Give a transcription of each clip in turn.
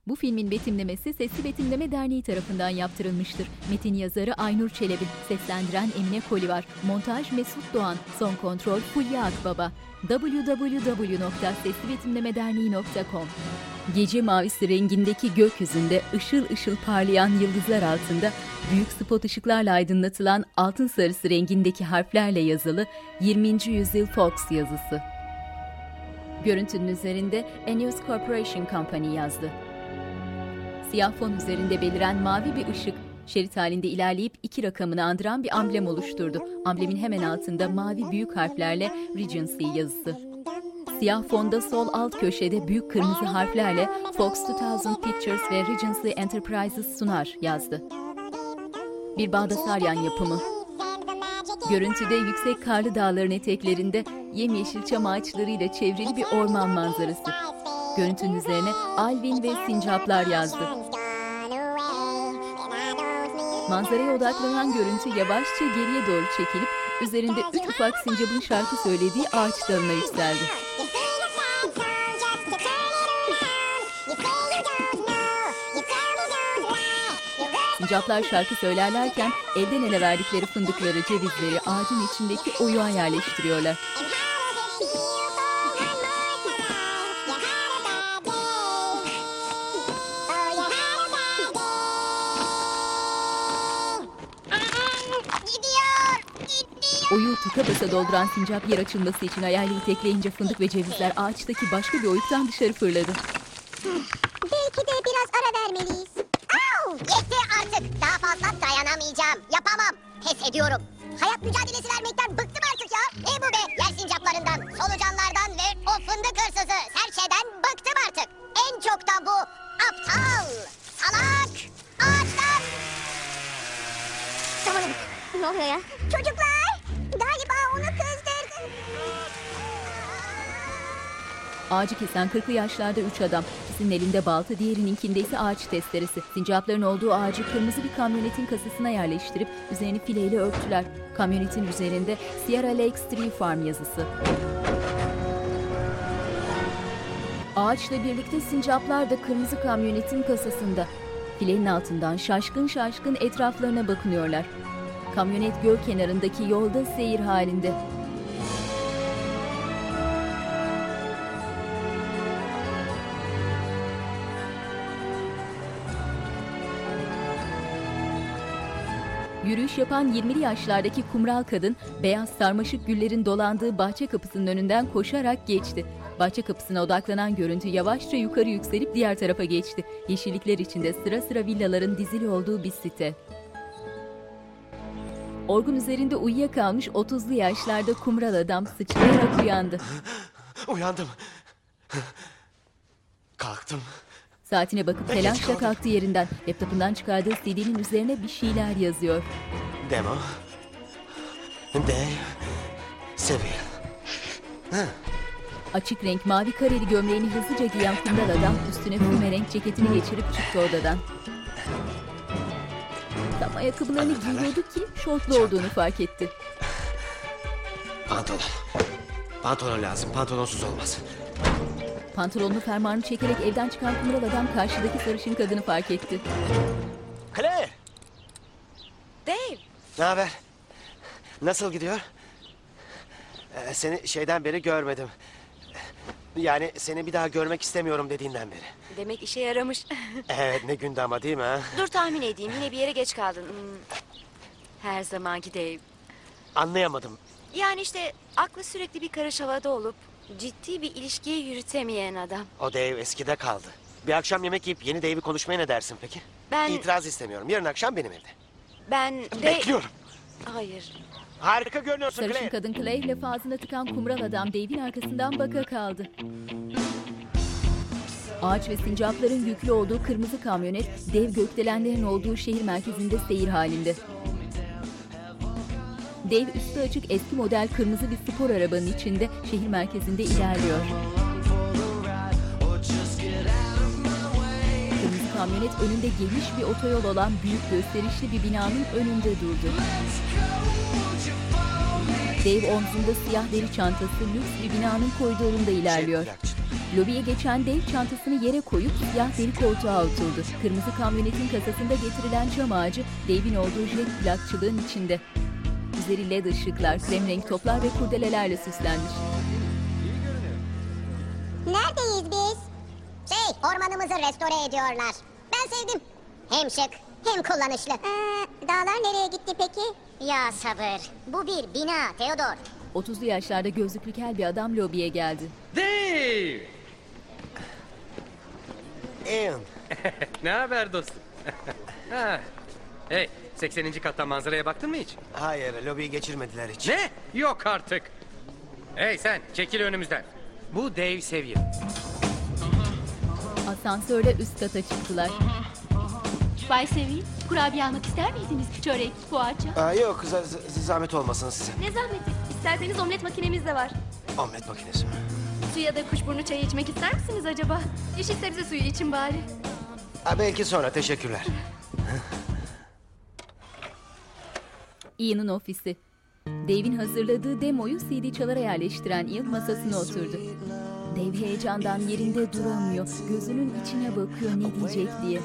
Bu filmin betimlemesi Sesli Betimleme Derneği tarafından yaptırılmıştır. Metin yazarı Aynur Çelebi, seslendiren Emine Kolivar, montaj Mesut Doğan, son kontrol Fulya Akbaba. www.seslibetimlemederneği.com. Gece mavisi rengindeki gökyüzünde ışıl ışıl parlayan yıldızlar altında büyük spot ışıklarla aydınlatılan altın sarısı rengindeki harflerle yazılı 20. yüzyıl Fox yazısı. Görüntünün üzerinde A News Corporation Company yazdı. Siyah fon üzerinde beliren mavi bir ışık, şerit halinde ilerleyip 2 rakamını andıran bir amblem oluşturdu. Amblemin hemen altında mavi büyük harflerle Regency yazısı. Siyah fonda sol alt köşede büyük kırmızı harflerle Fox 2000 Pictures ve Regency Enterprises sunar yazdı. Bir Bağdasaryan yapımı. Görüntüde yüksek karlı dağların eteklerinde yemyeşil çam ağaçlarıyla çevrili bir orman manzarası. Görüntünün üzerine Alvin ve Sincaplar yazdı. Manzaraya odaklanan görüntü yavaşça geriye doğru çekilip üzerinde 3 ufak sincapın şarkı söylediği ağaç dalına yükseldi. Sincaplar şarkı söylerlerken elden ele verdikleri fındıkları, cevizleri ağacın içindeki oyuğa yerleştiriyorlar. Oyuğu tıka basa dolduran sincap yer açılması için ayağıyla itekleyince fındık ve cevizler ağaçtaki başka bir oyuktan dışarı fırladı. Belki de biraz ara vermeliyiz. Yetti artık. Daha fazla dayanamayacağım. Yapamam. Pes ediyorum. Hayat mücadelesi vermekten bıktım artık ya. Ne bu be? Yer sincaplarından, solucanlardan ve o fındık hırsızı serçeden bıktım artık. En çok da bu aptal, salak ağaçtan. Tamam. Ne oluyor ya? Çocuklar! Galiba onu kızdırdım. Ağacı kesen 40'lı yaşlarda 3 adam. İkisinin elinde balta, diğerininkinde ise ağaç testeresi. Sincapların olduğu ağacı kırmızı bir kamyonetin kasasına yerleştirip üzerini fileyle örttüler. Kamyonetin üzerinde Sierra Lakes Tree Farm yazısı. Ağaçla birlikte sincaplar da kırmızı kamyonetin kasasında. Filenin altından şaşkın şaşkın etraflarına bakınıyorlar. Kamyonet göl kenarındaki yolda seyir halinde. Yürüyüş yapan 20'li yaşlardaki kumral kadın, beyaz sarmaşık güllerin dolandığı bahçe kapısının önünden koşarak geçti. Bahçe kapısına odaklanan görüntü yavaşça yukarı yükselip diğer tarafa geçti. Yeşillikler içinde sıra sıra villaların dizili olduğu bir site. Orgun üzerinde uyuyakalmış 30'lu yaşlarda kumral adam sıçrayarak uyandı. Uyandım. Kalktım. Saatine bakıp telaşla kalktı yerinden. Laptopundan çıkardığı CD'nin üzerine bir şeyler yazıyor. Demo. Dave. Sevil. Açık renk mavi kareli gömleğini hızlıca giyen kumral adam üstüne füme renk ceketini geçirip çıktı odadan. Tam ayakkabılarını giyiyordu ki şortlu olduğunu fark etti. Pantolon. Pantolon lazım. Pantolonsuz olmaz. Pantolonunu fermuarını çekerek evden çıkan kumral adam karşıdaki sarışın kadını fark etti. Claire. Dave. Ne haber? Nasıl gidiyor? Seni şeyden beri görmedim. Yani seni bir daha görmek istemiyorum dediğinden beri. Demek işe yaramış. Evet, ne gündü ama değil mi ha? Dur tahmin edeyim. Yine bir yere geç kaldın. Her zamanki Dave. Anlayamadım. Yani işte aklı sürekli bir karış havada olup ciddi bir ilişkiyi yürütemeyen adam. O Dave eskide kaldı. Bir akşam yemek yiyip yeni Dave'i konuşmaya ne dersin peki? Ben... İtiraz istemiyorum. Yarın akşam benim evde. Ben... Bekliyorum. Hayır. Harika görünüyorsun Sarışın Claire. kadın Claire lafı ağzına tıkan kumral adam Dave'in arkasından baka kaldı. Ağaç ve sincapların yüklü olduğu kırmızı kamyonet dev gökdelenlerin olduğu şehir merkezinde seyir halinde. Dave üstü açık eski model kırmızı bir spor arabanın içinde şehir merkezinde ilerliyor. Kırmızı kamyonet önünde geniş bir otoyol olan büyük gösterişli bir binanın önünde durdu. Dave omzunda siyah deri çantası lüks bir binanın koridorunda ilerliyor. Lobiye geçen Dave çantasını yere koyup siyah deri koltuğa oturdu. Kırmızı kamyonetin kasasında getirilen çam ağacı Dave'in olduğu jet plakçılığın içinde. Üzeri led ışıklar, krem renk toplar ve kurdelelerle süslenmiş. Neredeyiz biz? Ormanımızı restore ediyorlar. Ben sevdim. Hem şık hem kullanışlı. Dağlar nereye gitti peki? Ya sabır. Bu bir bina Theodor. 30'lu yaşlarda gözlüklü kel bir adam lobiye geldi. Dave! Ian, Ne haber dostum? Ha. Hey, 80. kattan manzaraya baktın mı hiç? hayır, lobiyi geçirmediler hiç. Ne? Yok artık. Hey sen, çekil önümüzden. Bu Dave Sevier. Asansörle üst kata çıktılar. Bay Sevil, kurabiye almak ister miydiniz? Çörek, poğaça. Yok, zahmet olmasın size. Ne zahmeti? İsterseniz omlet makinemiz de var. Omlet makinesi mi? Su ya da kuşburnu çayı içmek ister misiniz acaba? Yeşil sebze suyu için bari. Belki sonra, teşekkürler. Ian'ın ofisi. Dave'in hazırladığı demoyu CD çalara yerleştiren Ian masasına oturdu. Dave heyecandan yerinde duramıyor. Gözünün içine bakıyor ne diyecek diye.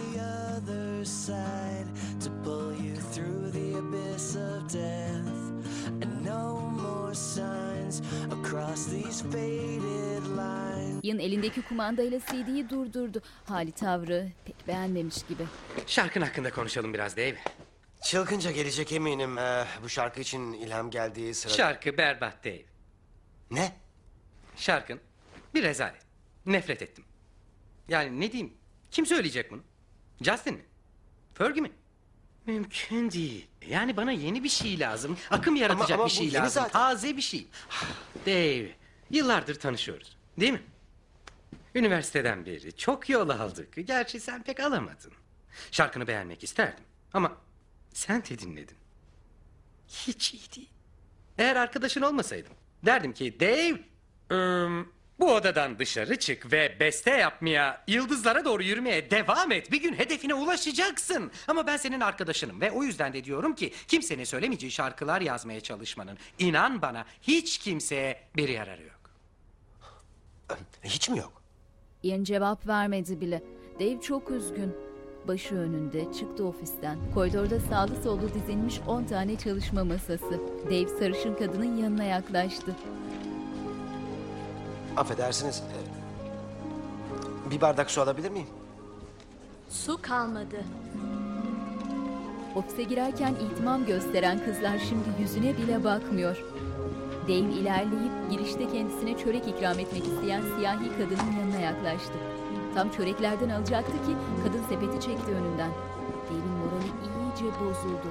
Ian elindeki kumandayla CD'yi durdurdu. Hali tavrı pek beğenmemiş gibi. Şarkın hakkında konuşalım biraz Dave. Çılgınca gelecek eminim. Bu şarkı için ilham geldiği sırada... Şarkı berbat Dave. Ne? Şarkın bir rezalet. Nefret ettim. Yani ne diyeyim? Kim söyleyecek bunu? Justin mi? Fergie mi? Mümkün değil. Yani bana yeni bir şey lazım. Akım yaratacak ama bir bu şey yeni lazım. zaten. Taze bir şey. Dave, yıllardır tanışıyoruz. Değil mi? Üniversiteden beri çok yol aldık. Gerçi sen pek alamadın. Şarkını beğenmek isterdim. Ama sen de dinledin. Hiç iyi değil. Eğer arkadaşın olmasaydım derdim ki Dave, bu odadan dışarı çık ve beste yapmaya, yıldızlara doğru yürümeye devam et. Bir gün hedefine ulaşacaksın. Ama ben senin arkadaşınım ve o yüzden de diyorum ki kimsenin söylemeyeceği şarkılar yazmaya çalışmanın, inan bana, hiç kimseye bir yararı yok. Hiç mi yok? Ian cevap vermedi bile. Dave çok üzgün. Başı önünde çıktı ofisten. Koridorda sağlı sollu dizilmiş 10 tane çalışma masası. Dave sarışın kadının yanına yaklaştı. Affedersiniz. Bir bardak su alabilir miyim? Su kalmadı. Ofise girerken ihtimam gösteren kızlar şimdi yüzüne bile bakmıyor. Dave ilerleyip girişte kendisine çörek ikram etmek isteyen siyahi kadının yanına yaklaştı. Tam çöreklerden alacaktı ki kadın sepeti çekti önünden. Dave'in morali iyice bozuldu.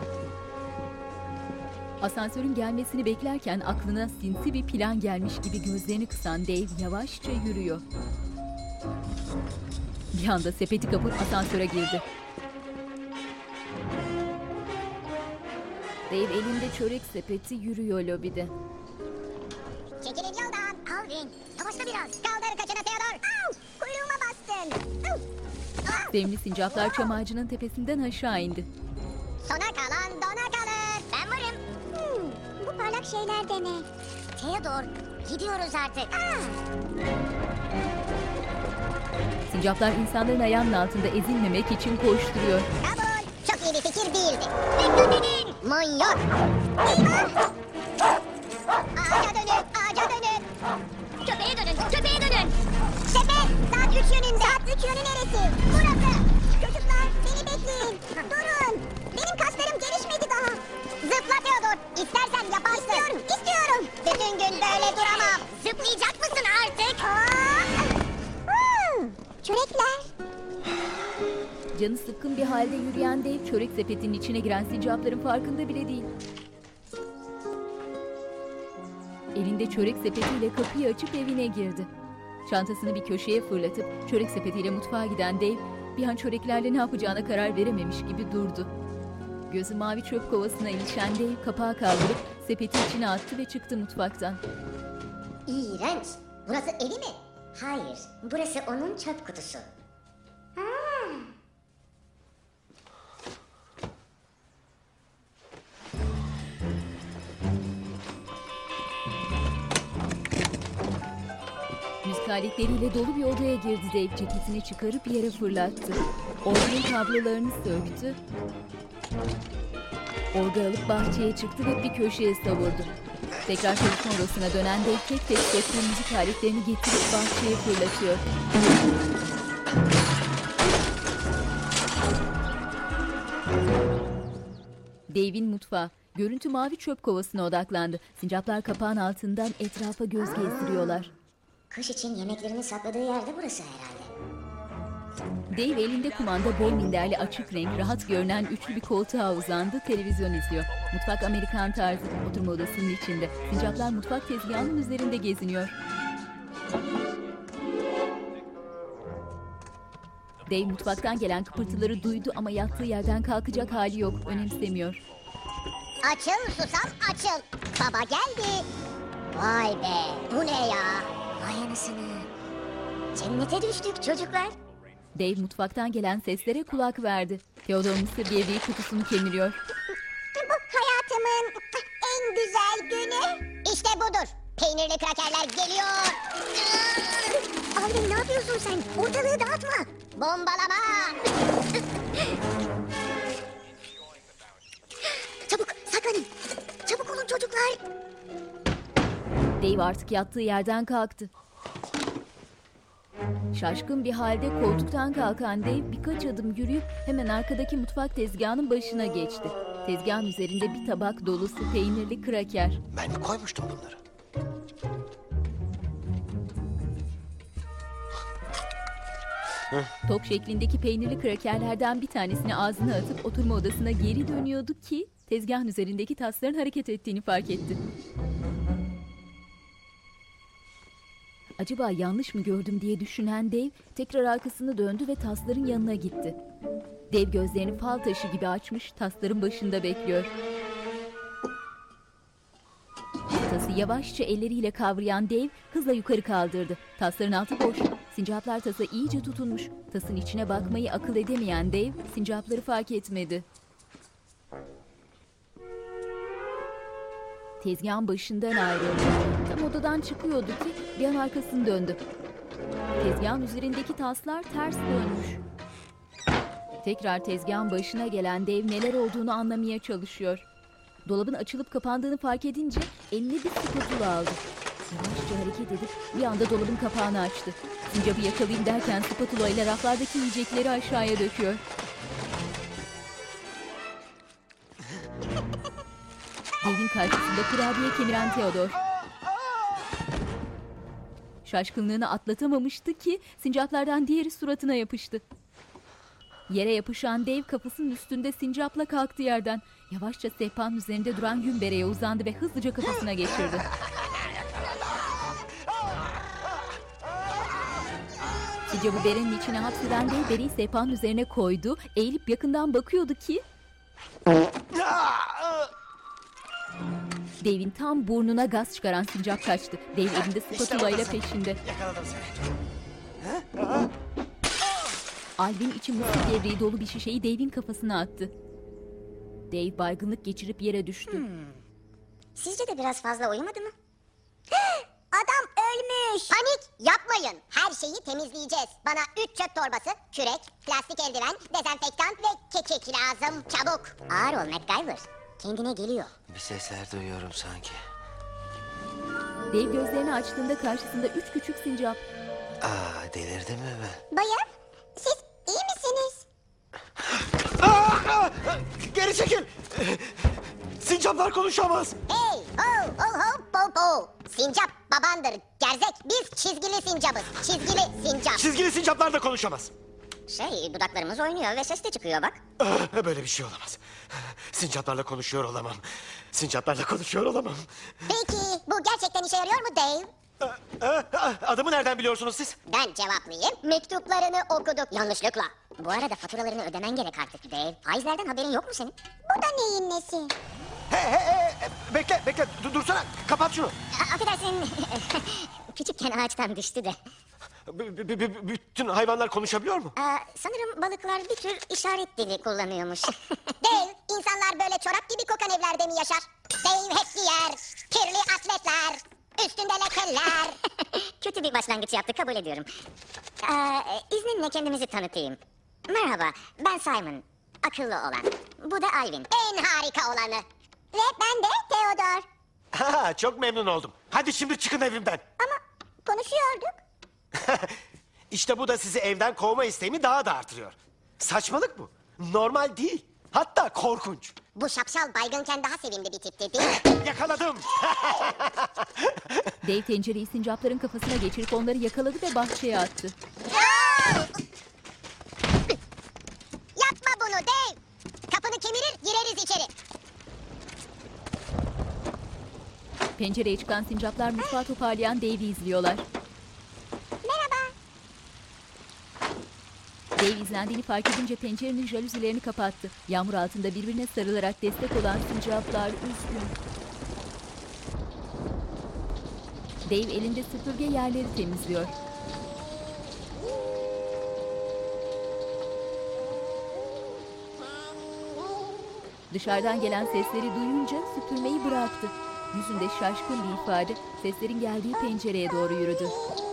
Asansörün gelmesini beklerken aklına sinsi bir plan gelmiş gibi gözlerini kısan Dave yavaşça yürüyor. Bir anda sepeti kapıp asansöre girdi. Dave elinde çörek sepeti yürüyor lobide. Çekilin yoldan. Alvin. Yavaşla biraz. Kaldır kaçına Theodor. Au! Kuyruğuma bastın. Au! Ah! Sevimli sincaplar çam ağacının tepesinden aşağı indi. Sona kalan dona kalır. Ben varım. Bu parlak şeyler de ne? Theodor, gidiyoruz artık. Sincaplar insanların ayağının altında ezilmemek için koşturuyor. Kabul. Çok iyi bir fikir değildi. Dikkat edin. Manyak. Ağaca dönün. Ağaca dönün. Köpeğe dönün. Köpeğe dönün. Sepet. Saat 3 yönünde. Saat 3 yönü neresi? Burası. Çocuklar beni bekleyin. Durun. Benim kaslarım gelişmedi daha. Zıpla Theodor. İstersen yaparsın. İstiyorum. İstiyorum. Bütün gün böyle duramam. Zıplayacak mısın artık? Çörekler. Canı sıkkın bir halde yürüyen Dave çörek sepetinin içine giren sincapların farkında bile değil. Elinde çörek sepetiyle kapıyı açıp evine girdi. Çantasını bir köşeye fırlatıp çörek sepetiyle mutfağa giden Dave bir an çöreklerle ne yapacağına karar verememiş gibi durdu. Gözü mavi çöp kovasına ilişen Dave kapağı kaldırıp sepeti içine attı ve çıktı mutfaktan. İğrenç. Burası evi mi? Hayır. Burası onun çöp kutusu. Müzik aletleriyle dolu bir odaya girdi Dave. Ceketini çıkarıp yere fırlattı. Organın kablolarını söktü. Orga alıp bahçeye çıktı ve bir köşeye savurdu. Tekrar çalışma odasına dönen Dave tek tek söktüğü müzik aletlerini getirip bahçeye fırlatıyor. Dave'in mutfağı. Görüntü mavi çöp kovasına odaklandı. Sincaplar kapağın altından etrafa göz gezdiriyorlar. Kış için yemeklerini sakladığı yerde burası herhalde. Dave elinde kumanda, bol minderli, açık renk, rahat görünen üçlü bir koltuğa uzandı, televizyon izliyor. Mutfak Amerikan tarzı, oturma odasının içinde. Sincaplar mutfak tezgahının üzerinde geziniyor. Dave mutfaktan gelen kıpırtıları duydu ama yattığı yerden kalkacak hali yok, önemsemiyor. Açıl susam açıl. Baba geldi. Vay be, bu ne ya? Vay anasını. Cennete düştük çocuklar. Dave mutfaktan gelen seslere kulak verdi. Theodore mısır gevreği kutusunu kemiriyor. Bu hayatımın en güzel günü. İşte budur. Peynirli krakerler geliyor. Alvin ne yapıyorsun sen? Ortalığı dağıtma. Bombalama. Çabuk saklanın. Çabuk olun çocuklar. Dave artık yattığı yerden kalktı. Şaşkın bir halde koltuktan kalkan Dave birkaç adım yürüyüp hemen arkadaki mutfak tezgahının başına geçti. Tezgahın üzerinde bir tabak dolusu peynirli kraker. Ben mi koymuştum bunları? Top şeklindeki peynirli krakerlerden bir tanesini ağzına atıp oturma odasına geri dönüyordu ki tezgahın üzerindeki tasların hareket ettiğini fark etti. Acaba yanlış mı gördüm diye düşünen Dave tekrar arkasını döndü ve tasların yanına gitti. Dave gözlerini fal taşı gibi açmış, tasların başında bekliyor. Tası yavaşça elleriyle kavrayan Dave hızla yukarı kaldırdı. Tasların altı boş. Sincaplar tasa iyice tutunmuş. Tasın içine bakmayı akıl edemeyen Dave sincapları fark etmedi. Tezgahın başından ayrıldı. Tam odadan çıkıyordu ki bir an arkasını döndü. Tezgahın üzerindeki taslar ters dönmüş. Tekrar tezgahın başına gelen Dave neler olduğunu anlamaya çalışıyor. Dolabın açılıp kapandığını fark edince eline bir spatula aldı. Yavaşça hareket edip bir anda dolabın kapağını açtı. Sincapı yakalayayım derken spatula ile raflardaki yiyecekleri aşağıya döküyor. Dave'in karşısında kurabiye kemiren Theodore. Şaşkınlığını atlatamamıştı ki sincaplardan diğeri suratına yapıştı. Yere yapışan Dave kafasının üstünde sincapla kalktı yerden. Yavaşça sehpanın üzerinde duran Günbere'ye uzandı ve hızlıca kafasına geçirdi. Sincapı berenin içine hapseden Dave bereyi sehpanın üzerine koydu. Eğilip yakından bakıyordu ki... Dave'in tam burnuna gaz çıkaran sincap kaçtı. Dave elinde spatula ile peşinde. Yakaladım seni. Alvin içi mısır gevreği dolu bir şişeyi Dave'in kafasına attı. Dave baygınlık geçirip yere düştü. Sizce de biraz fazla uyumadı mı? Adam ölmüş. Panik yapmayın. Her şeyi temizleyeceğiz. Bana 3 çöp torbası, kürek, plastik eldiven, dezenfektan ve kekik lazım. Çabuk. Ağır ol MacGyver. Kendine geliyor. Bir sesler duyuyorum sanki. Dave gözlerini açtığında karşısında 3 küçük sincap. Delirdim mi ben? Bayan siz iyi misiniz? Geri çekil! Sincaplar konuşamaz. Hey, ho, ho, ho, po, po. Sincap babandır, gerzek. Biz çizgili sincabız. Çizgili sincap. Çizgili sincaplar da konuşamaz. Dudaklarımız oynuyor ve ses de çıkıyor bak. Böyle bir şey olamaz. Sincaplarla konuşuyor olamam. Sincaplarla konuşuyor olamam. Peki, bu gerçekten işe yarıyor mu Dave? Adımı nereden biliyorsunuz siz? Ben cevaplayayım. Mektuplarını okuduk yanlışlıkla. Bu arada faturalarını ödemen gerek artık Dave. Faizlerden haberin yok mu senin? Bu da neyin nesi? Bekle. Dursana. Kapat şunu. Affedersin. Küçükken ağaçtan düştü de. Bütün hayvanlar konuşabiliyor mu? Sanırım balıklar bir tür işaret dili kullanıyormuş. Dave, insanlar böyle çorap gibi kokan evlerde mi yaşar? Dave hep giyer. Kirli atletler. Üstünde lekeler. Kötü bir başlangıç yaptık, kabul ediyorum. İzninle kendimizi tanıtayım. Merhaba, ben Simon. Akıllı olan. Bu da Alvin. En harika olanı. Ve ben de Theodor. Ha, çok memnun oldum. Hadi şimdi çıkın evimden. Ama konuşuyorduk. İşte bu da sizi evden kovma isteğimi daha da artırıyor. Saçmalık bu. Normal değil. Hatta korkunç. Bu şapşal baygınken daha sevimli bir tipti değil mi? Yakaladım. Dave tencereyi sincapların kafasına geçirip onları yakaladı ve bahçeye attı. Yapma bunu Dave. Kapını kemirir, gireriz içeri. Pencereye çıkan sincaplar mutfağı toparlayan Dave'i izliyorlar. Merhaba. Dave izlendiğini fark edince pencerenin jaluzilerini kapattı. Yağmur altında birbirine sarılarak destek olan sincaplar üzgün. Dave elinde süpürge yerleri temizliyor. Dışarıdan gelen sesleri duyunca süpürmeyi bıraktı. Yüzünde şaşkın bir ifade seslerin geldiği pencereye doğru yürüdü.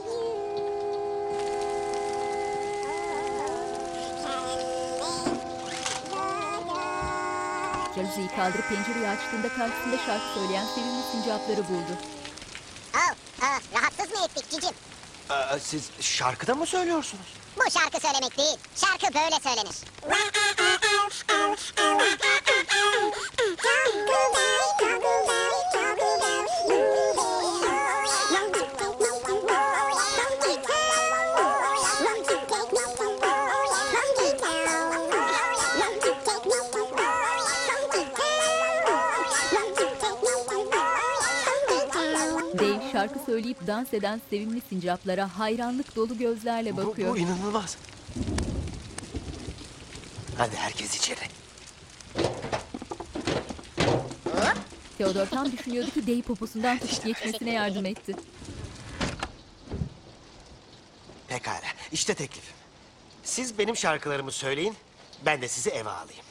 Jaluziyi kaldırıp pencereyi açtığında karşısında şarkı söyleyen sevimli sincapları buldu. Rahatsız mı ettik cicim? Siz şarkıda mı söylüyorsunuz? Bu şarkı söylemek değil. Şarkı böyle söylenir. Dave şarkı söyleyip dans eden sevimli sincaplara hayranlık dolu gözlerle bakıyor. Bu inanılmaz. Hadi herkes içeri. Theodor tam düşünüyordu ki Dave poposundan tutup geçmesine yardım etti. Pekala. İşte teklifim. Siz benim şarkılarımı söyleyin. Ben de sizi eve alayım.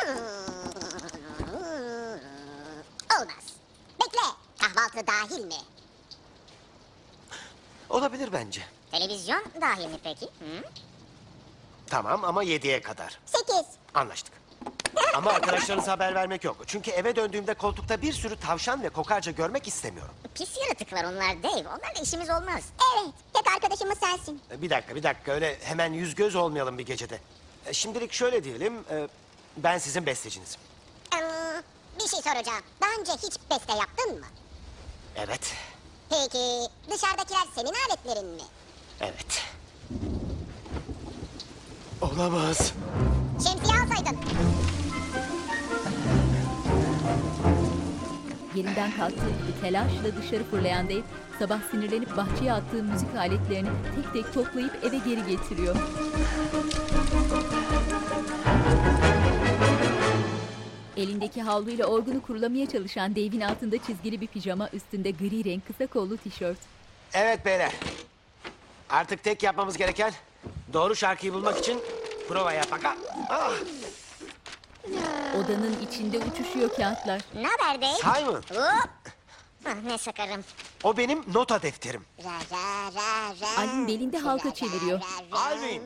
Olmaz. Bekle. Kahvaltı dahil mi? Olabilir bence. Televizyon dahil mi peki? Hı? Tamam ama 7'ye kadar. 8. Anlaştık. Ama arkadaşlarınıza haber vermek yok. Çünkü eve döndüğümde koltukta bir sürü tavşan ve kokarca görmek istemiyorum. Pis yaratıklar onlar Dave. Onlarla işimiz olmaz. Evet. Tek arkadaşımız sensin. Bir dakika. Öyle hemen yüz göz olmayalım bir gecede. Şimdilik şöyle diyelim. Ben sizin bestecinizim. Bir şey soracağım. Daha önce hiç beste yaptın mı? Evet. Peki dışarıdakiler senin aletlerin mi? Evet. Olamaz. Şemsiye alsaydın. Yerinden kalktığı gibi telaşla dışarı fırlayan Dave, sabah sinirlenip bahçeye attığı müzik aletlerini tek tek toplayıp eve geri getiriyor. Elindeki havluyla orgunu kurulamaya çalışan Dave'in altında çizgili bir pijama, üstünde gri renk kısa kollu tişört. Evet beyler. Artık tek yapmamız gereken doğru şarkıyı bulmak için prova yapmak. Ah! Odanın içinde uçuşuyor kağıtlar. Ne haber Dave? Simon, Hop. Ne sakarım. o benim nota defterim. Alvin belinde halka çeviriyor. Alvin.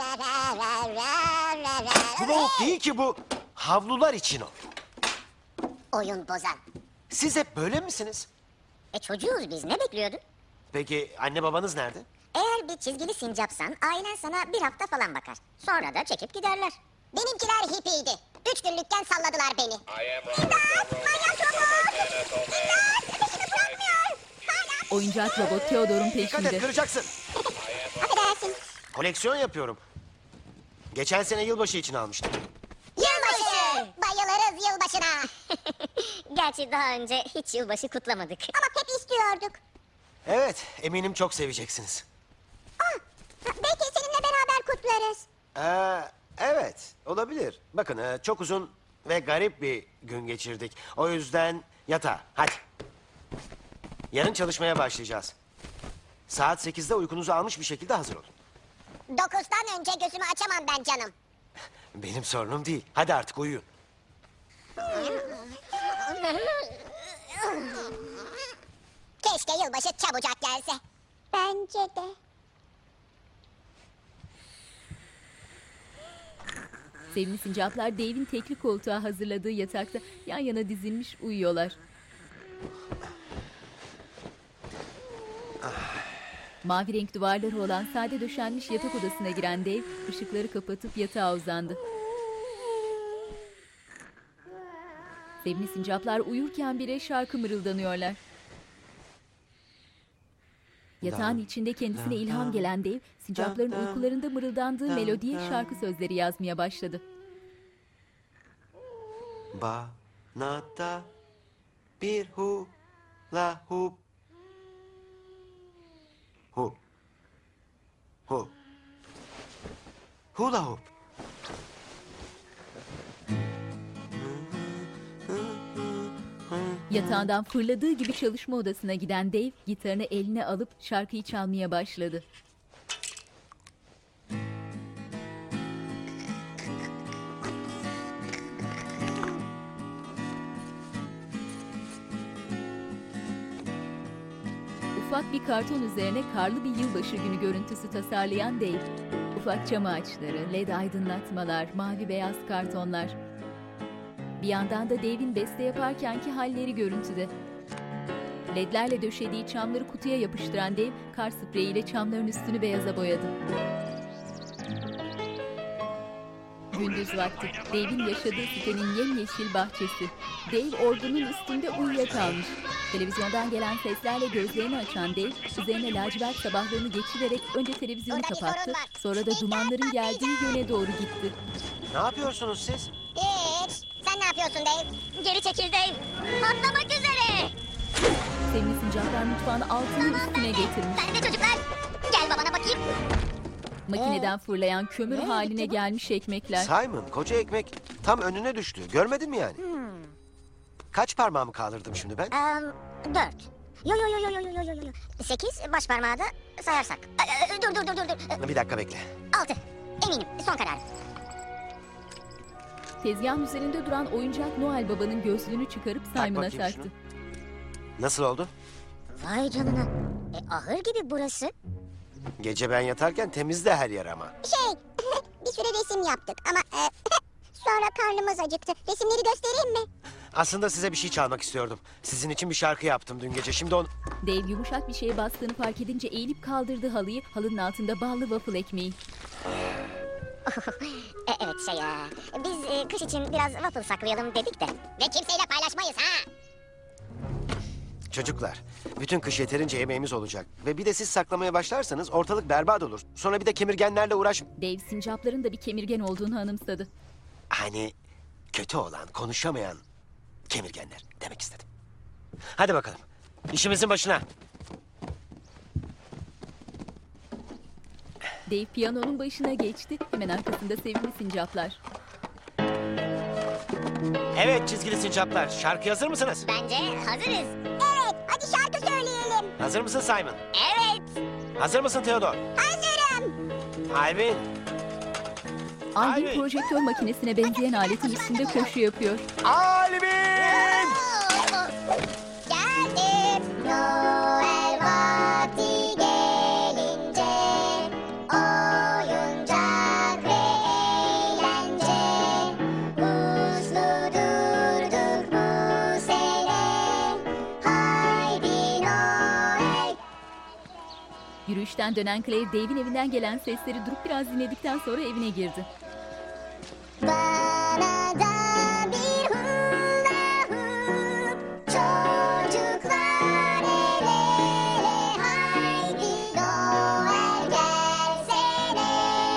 Float değil ki bu. Havlular için o. Oyun bozan. Siz hep böyle misiniz? Çocuğuz biz, ne bekliyordun? Peki anne babanız nerede? Eğer bir çizgili sincapsan ailen sana bir hafta falan bakar. Sonra da çekip giderler. Benimkiler hippiydi. 3 günlükken salladılar beni. İmdat! Manyak robot! İmdat! Peşimi bırakmıyor! Hala! Oyuncak robot Theodor'un Dikkat et, peşinde. kıracaksın. Affedersin. Koleksiyon yapıyorum. Geçen sene yılbaşı için almıştım. Yılbaşı! Bayılırız yılbaşına. Gerçi daha önce hiç yılbaşı kutlamadık. Ama hep istiyorduk. Evet, eminim çok seveceksiniz. Belki seninle beraber kutlarız. Evet, olabilir. Bakın, çok uzun ve garip bir gün geçirdik. O yüzden yatağa, hadi. Yarın çalışmaya başlayacağız. Saat 8'de uykunuzu almış bir şekilde hazır olun. 9'dan önce gözümü açamam ben canım. Benim sorunum değil. Hadi artık uyuyun. Keşke yılbaşı çabucak gelse. Bence de. Sevimli sincaplar Dave'in tekli koltuğa hazırladığı yatakta yan yana dizilmiş uyuyorlar. Mavi renk duvarları olan sade döşenmiş yatak odasına giren Dave, ışıkları kapatıp yatağa uzandı. Sevimli sincaplar uyurken bile şarkı mırıldanıyorlar. Yatağın içinde kendisine ilham gelen Dave, sincapların uykularında mırıldandığı melodiye şarkı sözleri yazmaya başladı. Bana da bir hula hoop. Hoop. Hoop. Hula hoop. Yatağından fırladığı gibi çalışma odasına giden Dave, gitarını eline alıp şarkıyı çalmaya başladı. Ufak bir karton üzerine karlı bir yılbaşı günü görüntüsü tasarlayan Dave, ufak çam ağaçları, led aydınlatmalar, mavi beyaz kartonlar. Bir yandan da Dave'in beste yaparkenki halleri görüntüde. Ledlerle döşediği çamları kutuya yapıştıran Dave, kar spreyiyle çamların üstünü beyaza boyadı. Gündüz vakti, Dave'in yaşadığı sitenin yemyeşil bahçesi. Dave ordunun üstünde uyuyakalmış. Televizyondan gelen seslerle gözlerini açan Dave, üzerine lacivert sabahlarını geçirerek önce televizyonu kapattı, sonra da dumanların geldiği yöne doğru gitti. Ne yapıyorsunuz siz? Hiç. Sen ne yapıyorsun Dave? Geri çekil Dave. Patlamak üzere. Sevimli sincaplar mutfağını altının üstüne getirmiş. Ben de çocuklar. Gel babana bakayım. Makineden fırlayan kömür haline gelmiş ekmekler. Simon, koca ekmek tam önüne düştü. Görmedin mi yani? Kaç parmağımı kaldırdım şimdi ben? 4. Yo. 8 baş parmağı da sayarsak. Dur. Bir dakika bekle. 6. Eminim. Son karar. Tezgahın üzerinde duran oyuncak Noel Baba'nın gözlüğünü çıkarıp Simon'a bakayım taktı. şunu. Nasıl oldu? Vay canına. Ahır gibi burası. Gece ben yatarken temizdi her yer ama. Bir süre resim yaptık ama sonra karnımız acıktı. Resimleri göstereyim mi? Aslında size bir şey çalmak istiyordum. Sizin için bir şarkı yaptım dün gece. Şimdi onu... Dave yumuşak bir şeye bastığını fark edince eğilip kaldırdı halıyı, halının altında ballı waffle ekmeği. Evet biz kış için biraz waffle saklayalım dedik de. Ve kimseyle paylaşmayız ha. Çocuklar, bütün kış yeterince yemeğimiz olacak. Ve bir de siz saklamaya başlarsanız ortalık berbat olur. Sonra bir de kemirgenlerle uğraş... Dave sincapların da bir kemirgen olduğunu anımsadı. Hani kötü olan, konuşamayan kemirgenler demek istedim. Hadi bakalım, işimizin başına. Dave piyanonun başına geçti, hemen arkasında sevimli sincaplar. Evet çizgili sincaplar, şarkı hazır mısınız? Bence hazırız. Evet, hadi şarkı söyleyelim. Hazır mısın Simon? Evet. Hazır mısın Theodor? Hazırım. Alvin? Alvin Alvin! projektör makinesine benzeyen aletin üstünde koşu yapıyor. Alvin! Geldim. Noel vakti gelince oyuncak ve eğlence. Uslu durduk bu sene. Haydi Noel. Yürüyüşten dönen Claire, Dave'in evinden gelen sesleri durup biraz dinledikten sonra evine girdi. Bana da bir hula hoop. Çocuklar el ele haydi Noel gelsene.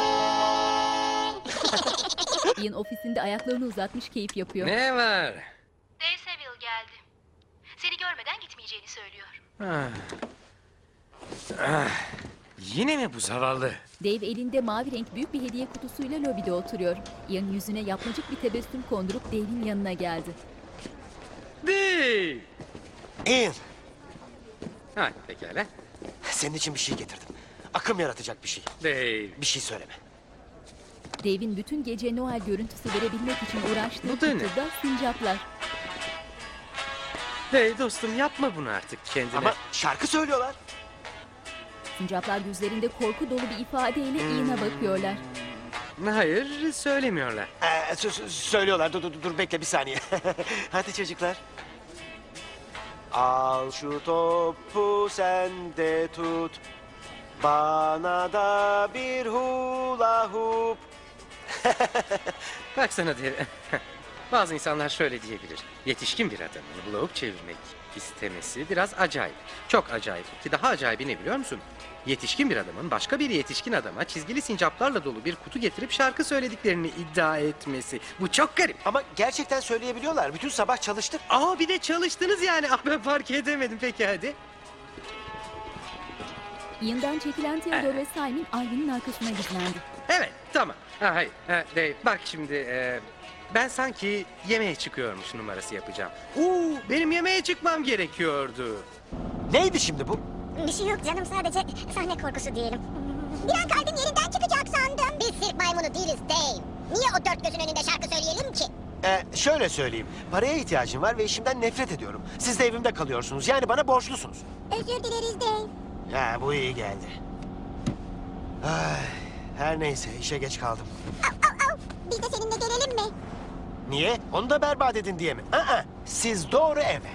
Ian ofisinde ayaklarını uzatmış keyif yapıyor. Ne var? Dave Seville geldi. Seni görmeden gitmeyeceğini söylüyor. Yine mi bu zavallı? Dave elinde mavi renk büyük bir hediye kutusuyla lobide oturuyor. Ian yüzüne yapmacık bir tebessüm kondurup Dave'in yanına geldi. Dave! Ian, Hadi pekala. senin için bir şey getirdim. Akım yaratacak bir şey. Dave. Bir şey söyleme. Dave'in bütün gece Noel görüntüsü verebilmek için uğraştığı Bu da ne? kutuda sincaplar. Hey dostum, yapma bunu artık kendine. Ama şarkı söylüyorlar. Sincaplar gözlerinde korku dolu bir ifadeyle iğne bakıyorlar. Hayır, söylemiyorlar. Söylüyorlar. Dur bekle bir saniye. Hadi çocuklar. Al şu topu sen de tut. Bana da bir hula hoop. Baksana Dave. Bazı insanlar şöyle diyebilir. Yetişkin bir adamın hula hoop çevirmek istemesi biraz acayip. Çok acayip. Ki daha acayibi ne biliyor musun? Yetişkin bir adamın başka bir yetişkin adama çizgili sincaplarla dolu bir kutu getirip şarkı söylediklerini iddia etmesi. Bu çok garip. Ama gerçekten söyleyebiliyorlar. Bütün sabah çalıştık. Aa, bir de çalıştınız yani. Ah, ben fark edemedim. Peki hadi. Yığından çekilen Theodore ve Simon Alvin'in arkasına gizlendi. Evet, tamam. Hayır, Dave, bak şimdi ben sanki yemeğe çıkıyormuş numarası yapacağım. Benim yemeğe çıkmam gerekiyordu. Neydi şimdi bu? Bir şey yok canım, sadece sahne korkusu diyelim. Bir an kalbim yerinden çıkacak sandım. Biz sirk maymunu değiliz Dave. Niye o dört gözün önünde şarkı söyleyelim ki? Şöyle söyleyeyim. Paraya ihtiyacım var ve işimden nefret ediyorum. Siz de evimde kalıyorsunuz. Yani bana borçlusunuz. Özür dileriz Dave. Bu iyi geldi. Ay, her neyse işe geç kaldım. Au. Biz de seninle gelelim mi? Niye? Onu da berbat edin diye mi? Siz doğru eve.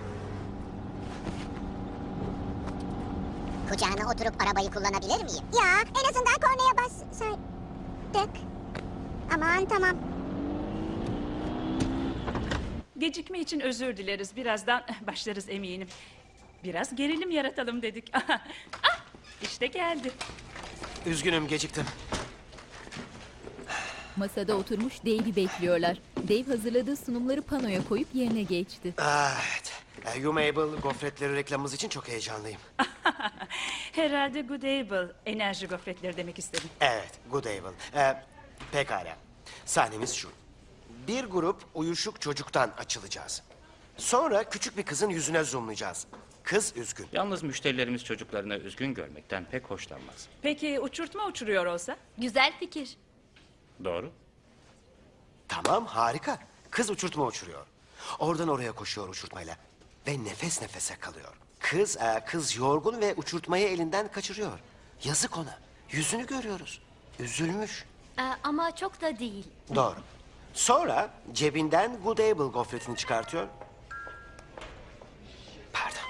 Kucağına oturup arabayı kullanabilir miyim? Ya en azından kornaya bassaydık. Aman tamam. Gecikme için özür dileriz. Birazdan başlarız eminim. Biraz gerilim yaratalım dedik. İşte geldi. Üzgünüm geciktim. Masada oturmuş Dave'i bekliyorlar. Dave hazırladığı sunumları panoya koyup yerine geçti. Evet. You Mabel gofretleri reklamımız için çok heyecanlıyım. Herhalde Good Able enerji gofretleri demek istedim. Evet, Good Able. Pekala. Sahnemiz şu. Bir grup uyuşuk çocuktan açılacağız. Sonra küçük bir kızın yüzüne zoomlayacağız. Kız üzgün. Yalnız müşterilerimiz çocuklarını üzgün görmekten pek hoşlanmaz. Peki uçurtma uçuruyor olsa? Güzel fikir. Doğru. Tamam, harika. Kız uçurtma uçuruyor. Oradan oraya koşuyor uçurtmayla. Ve nefes nefese kalıyor. Kız yorgun ve uçurtmayı elinden kaçırıyor. Yazık ona. Yüzünü görüyoruz. Üzülmüş. Ama çok da değil. Doğru. Sonra cebinden Good Able gofretini çıkartıyor. Pardon.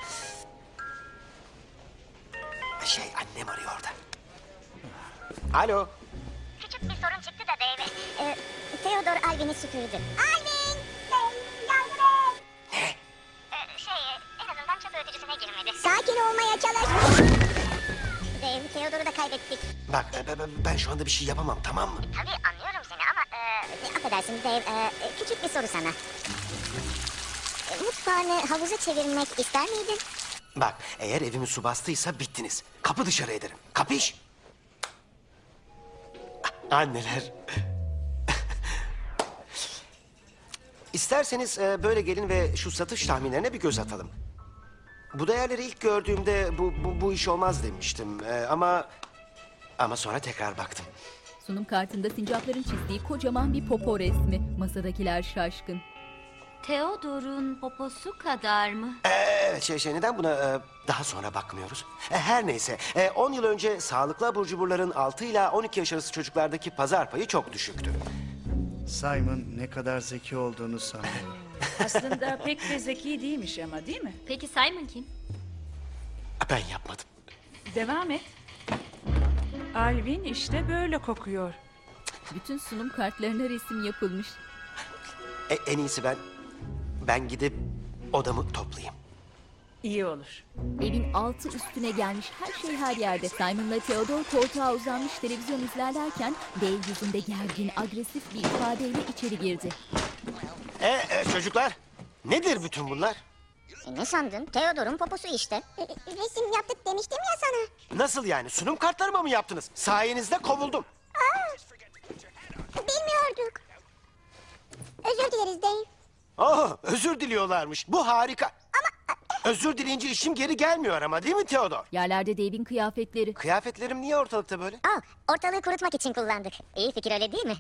Annem arıyor da. Alo. Küçük bir sorun çıktı da Dave. Theodore Alvin'i süpürdü. Alvin! Yardım et! Ne? En azından çöp öğütücüsüne girmedi. Sakin olmaya çalış. Dave, Theodore'u da kaybettik. Bak ben şu anda bir şey yapamam, tamam mı? Tabii anlıyorum seni ama... affedersin Dave, küçük bir soru sana. Mutfağını havuza çevirmek ister miydin? Bak, eğer evimi su bastıysa bittiniz. Kapı dışarı ederim. Kapış? Anneler. İsterseniz böyle gelin ve şu satış tahminlerine bir göz atalım. Bu değerleri ilk gördüğümde bu iş olmaz demiştim. Ama sonra tekrar baktım. Sunum kartında sincapların çizdiği kocaman bir popo resmi. Masadakiler şaşkın. Theodore'un poposu kadar mı? Evet neden buna daha sonra bakmıyoruz? Her neyse 10 yıl önce sağlıklı abur cuburların 6 ila 12 yaş arası çocuklardaki pazar payı çok düşüktü. Simon ne kadar zeki olduğunu sanıyor. Aslında pek de zeki değilmiş ama, değil mi? Peki Simon kim? Ben yapmadım. Devam et. Alvin işte böyle kokuyor. Bütün sunum kartlarına resim yapılmış. En iyisi ben gidip odamı toplayayım. İyi olur. Evin altı üstüne gelmiş, her şey her yerde. Simon'la Theodore koltuğa uzanmış televizyon izlerlerken Dave yüzünde gergin, agresif bir ifadeyle içeri girdi. Çocuklar, nedir bütün bunlar? Ne sandın? Theodore'un poposu işte. Resim yaptık demiştim ya sana. Nasıl yani? Sunum kartlarıma mı yaptınız? Sayenizde kovuldum. Bilmiyorduk. Özür dileriz Dave. Özür diliyorlarmış. Bu harika. Özür dileyince işim geri gelmiyor ama değil mi Theodore? Yerlerde Dave'in kıyafetleri. Kıyafetlerim niye ortalıkta böyle? Ortalığı kurutmak için kullandık. İyi fikir öyle değil mi?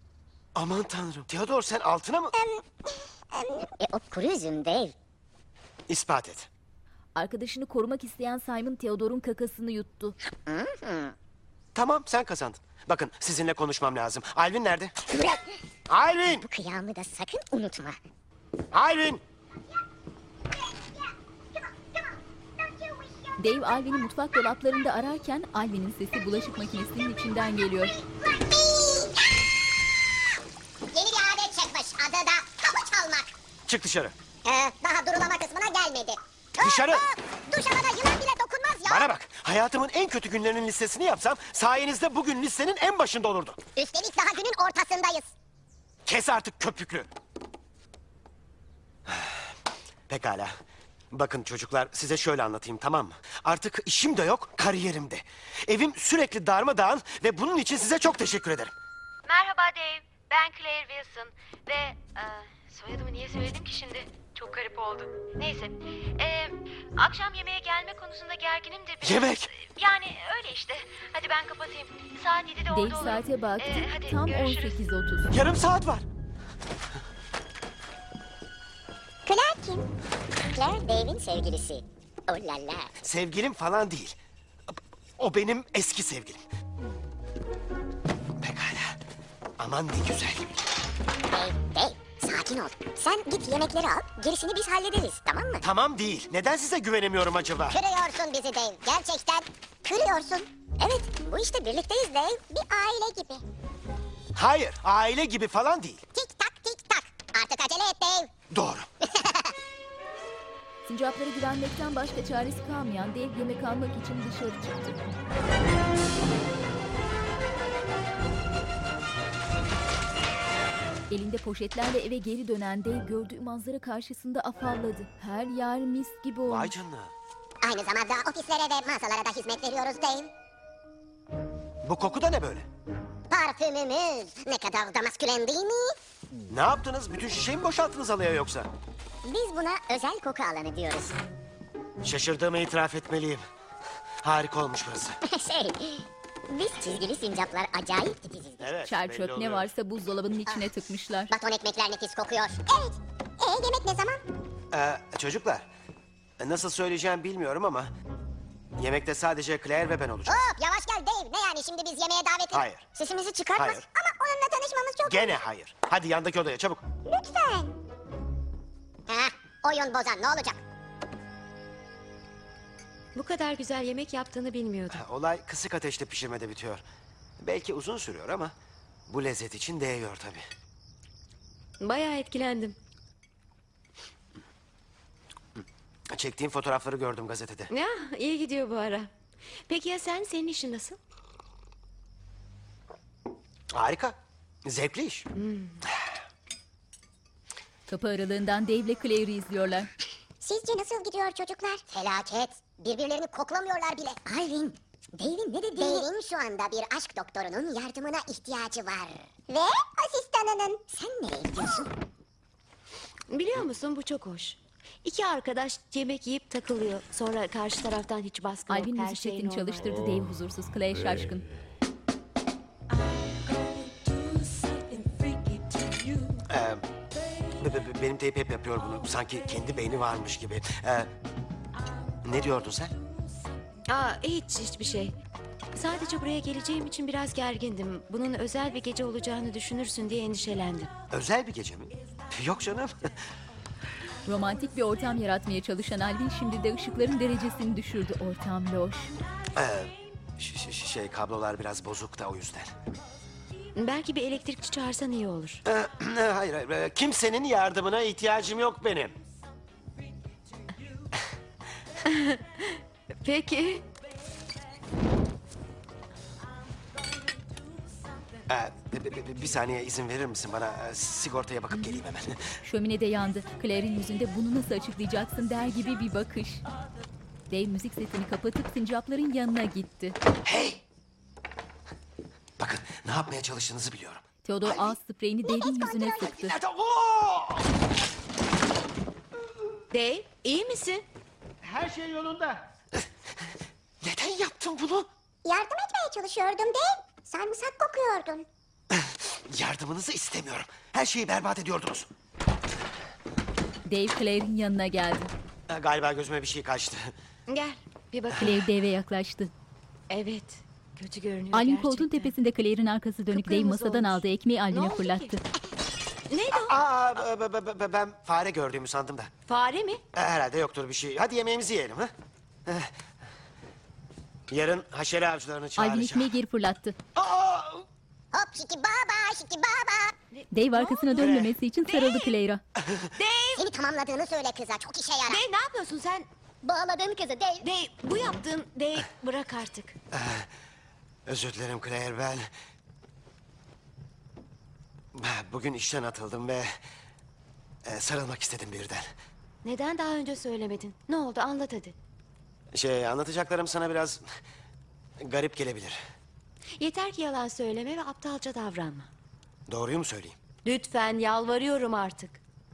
Aman tanrım. Theodore sen altına mı? O kuru üzüm Dave. İspat et. Arkadaşını korumak isteyen Simon Theodore'un kakasını yuttu. Tamam, sen kazandın. Bakın, sizinle konuşmam lazım. Alvin nerede? Alvin! Bu kıyamı da sakın unutma. Alvin! Dave Alvin'i mutfak dolaplarında ararken Alvin'in sesi bulaşık makinesinin içinden geliyor. Yeni bir adet çıkmış. Adı da kapı çalmak. Çık dışarı. Daha durulama kısmına gelmedi. Dışarı! Duşama da yılan bile dokunmaz ya. Bana bak, hayatımın en kötü günlerinin listesini yapsam... ...sayenizde bugün listenin en başında olurdu. Üstelik daha günün ortasındayız. Kes artık köpüklü. Pekala. Bakın çocuklar, size şöyle anlatayım, tamam mı? Artık işim de yok, kariyerim de. Evim sürekli darmadağın ve bunun için size çok teşekkür ederim. Merhaba Dave, ben Claire Wilson ve soyadımı niye söyledim ki şimdi? Çok garip oldu. Neyse, akşam yemeğe gelme konusunda gerginim de biraz. Yemek? Yani öyle işte. Hadi ben kapatayım. Saat 7'de orada Dave olurum. saate baktı. Hadi Tam görüşürüz. 18:30. Yarım saat var. Claire kim? Claire Dave'in sevgilisi. Oh la la. Sevgilim falan değil. O benim eski sevgilim. Pekala. Aman ne güzel. Dave, sakin ol. Sen git yemekleri al, gerisini biz hallederiz, tamam mı? Tamam değil. Neden size güvenemiyorum acaba? Kırıyorsun bizi Dave, gerçekten kırıyorsun. Evet, bu işte birlikteyiz Dave, bir aile gibi. Hayır, aile gibi falan değil. Tik tak tik tak. Artık acele et Dave. Doğru. Sincaplara güvenmekten başka çaresi kalmayan Dave yemek almak için dışarı çıktı. Elinde poşetlerle eve geri dönen Dave gördüğü manzara karşısında afalladı. Her yer mis gibi olmuş. Vay canına. Aynı zamanda ofislere ve mağazalara da hizmet veriyoruz Dave. Bu koku da ne böyle? Parfümümüz ne kadar da maskülen değil mi? Ne yaptınız? Bütün şişeyi mi boşalttınız halıya yoksa? Biz buna özel koku alanı diyoruz. Şaşırdığımı itiraf etmeliyim. Harika olmuş burası. Biz çizgili sincaplar acayip titiziz. Evet, Çer belli çöp ne oluyor. varsa buzdolabının içine tıkmışlar. Baton ekmekler nefis kokuyor. Evet. Yemek ne zaman? Çocuklar, nasıl söyleyeceğim bilmiyorum ama... ...yemekte sadece Claire ve ben olacağız. Hop yavaş gel Dave. Ne yani şimdi biz yemeğe davetli? Hayır. Sesimizi çıkartmaz. Hayır. Ama onunla tanışmamız çok... Gene hayır. Hadi yandaki odaya çabuk. Lütfen. Oyun bozan ne olacak? Bu kadar güzel yemek yaptığını bilmiyordum. Olay kısık ateşte pişirmede bitiyor. Belki uzun sürüyor ama... ...bu lezzet için değiyor tabii. Bayağı etkilendim. Çektiğim fotoğrafları gördüm gazetede. Ya iyi gidiyor bu ara. Peki ya sen, senin işin nasıl? Harika. Zevkli iş. Kapı aralığından Dave ile Claire'i izliyorlar. Sizce nasıl gidiyor çocuklar? Felaket. Birbirlerini koklamıyorlar bile. Alvin, Dave'in ne dediğini... Dave'in şu anda bir aşk doktorunun yardımına ihtiyacı var. Ve asistanının. Sen nereye gidiyorsun? Biliyor musun, bu çok hoş. İki arkadaş yemek yiyip takılıyor. Sonra karşı taraftan hiç baskı yok. Alvin Her müzik şey setini normal. çalıştırdı. Dave huzursuz, Claire şaşkın. Benim teyp hep yapıyor bunu. Sanki kendi beyni varmış gibi. Ne diyordun sen? Hiçbir şey. Sadece buraya geleceğim için biraz gergindim. Bunun özel bir gece olacağını düşünürsün diye endişelendim. Özel bir gece mi? Yok canım. Romantik bir ortam yaratmaya çalışan Alvin şimdi de ışıkların derecesini düşürdü. Ortam loş. Kablolar biraz bozuk da o yüzden. Belki bir elektrikçi çağırsan iyi olur. Hayır. Kimsenin yardımına ihtiyacım yok benim. Peki. Bir saniye izin verir misin bana? Sigortaya bakıp geleyim hemen. Şömine de yandı. Claire'in yüzünde bunu nasıl açıklayacaksın der gibi bir bakış. Dave müzik setini kapatıp sincapların yanına gitti. Hey! Bakın ne yapmaya çalıştığınızı biliyorum. Theodore ağız spreyini Dave'in yüzüne sıktı. Dave, iyi misin? Her şey yolunda. Neden yaptın bunu? Yardım etmeye çalışıyordum Dave. Sarımsak kokuyordun. Yardımınızı istemiyorum. Her şeyi berbat ediyordunuz. Dave Claire'in yanına geldi. Galiba gözüme bir şey kaçtı. Gel bir bakayım. Claire Dave'e yaklaştı. Evet. Kötü görünüyor Alvin gerçekten. koltuğun tepesinde Claire'in arkası dönük. Dave Kıpkırmızı masadan olmuş. aldığı ekmeği Alvin'e oldu ki? fırlattı. Neydi o? Ben fare gördüğümü sandım da. Fare mi? Herhalde yoktur bir şey. Hadi yemeğimizi yiyelim ha. Yarın haşere avcılarını Alvin çağıracağım. ekmeği geri fırlattı. Hop şiki baba şiki baba. Dave arkasına dönmemesi için sarıldı Claire'a. Seni tamamladığını söyle kıza, çok işe yarar. Dave ne yapıyorsun sen? Bağladım kızı Dave. Dave bu yaptığın Dave bırak artık. Özür dilerim Claire, ben... Bugün işten atıldım ve... sarılmak istedim birden. Neden daha önce söylemedin? Ne oldu anlat hadi. Anlatacaklarım sana biraz... garip gelebilir. Yeter ki yalan söyleme ve aptalca davranma. Doğruyu mu söyleyeyim? Lütfen yalvarıyorum artık.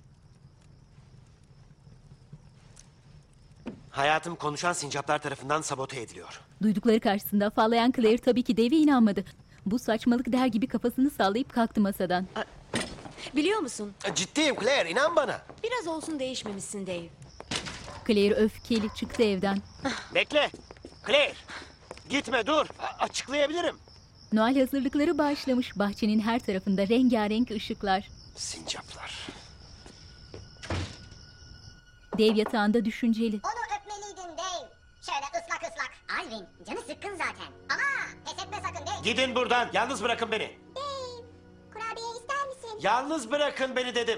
Hayatım konuşan sincaplar tarafından sabote ediliyor. Duydukları karşısında afallayan Claire tabii ki Dave'e inanmadı. Bu saçmalık der gibi kafasını sallayıp kalktı masadan. Biliyor musun? Ciddiyim Claire, inan bana. Biraz olsun değişmemişsin Dave. Claire öfkeli çıktı evden. Bekle. Claire. Gitme, dur. Açıklayabilirim. Noel hazırlıkları başlamış. Bahçenin her tarafında rengarenk ışıklar. Sincaplar. Dave yatağında düşünceli. Onu öpmeliydin Dave. Şöyle ıslak ıslak. Alvin canı sıkkın zaten. Ama pes etme sakın Dave. Gidin buradan. Yalnız bırakın beni. Dave kurabiye ister misin? Yalnız bırakın beni dedim.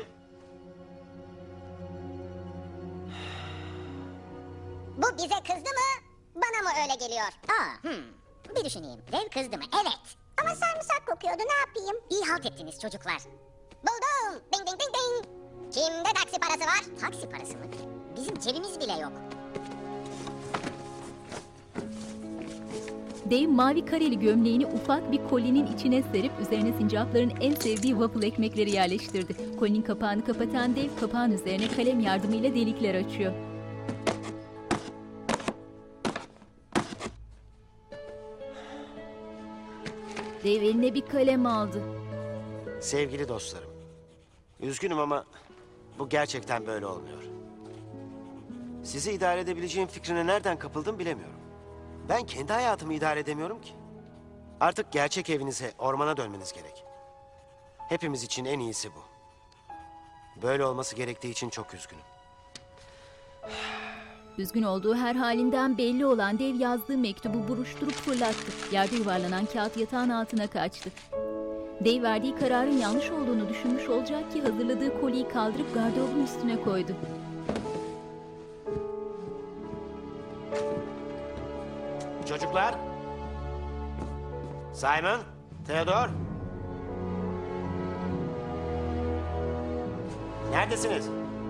Bu bize kızdı mı? Bana mı öyle geliyor? Bir düşüneyim. Dev kızdı mı? Evet. Ama sarımsak kokuyordu, ne yapayım? İyi halt ettiniz çocuklar. Buldum. Ding ding ding ding. Kimde taksi parası var? Taksi parası mı? Bizim cebimiz bile yok. Dave mavi kareli gömleğini ufak bir kolinin içine serip üzerine sincapların en sevdiği waffle ekmekleri yerleştirdi. Kolinin kapağını kapatan Dave kapağın üzerine kalem yardımıyla delikler açıyor. Dave eline bir kalem aldı. Sevgili dostlarım. Üzgünüm ama bu gerçekten böyle olmuyor. Sizi idare edebileceğim fikrine nereden kapıldım bilemiyorum. Ben kendi hayatımı idare edemiyorum ki. Artık gerçek evinize, ormana dönmeniz gerek. Hepimiz için en iyisi bu. Böyle olması gerektiği için çok üzgünüm. Üzgün olduğu her halinden belli olan Dave yazdığı mektubu buruşturup fırlattı. Yerde yuvarlanan kağıt yatağın altına kaçtı. Dave verdiği kararın yanlış olduğunu düşünmüş olacak ki hazırladığı koliyi kaldırıp gardırobun üstüne koydu. Çocuklar. Simon, Theodore. Neredesiniz?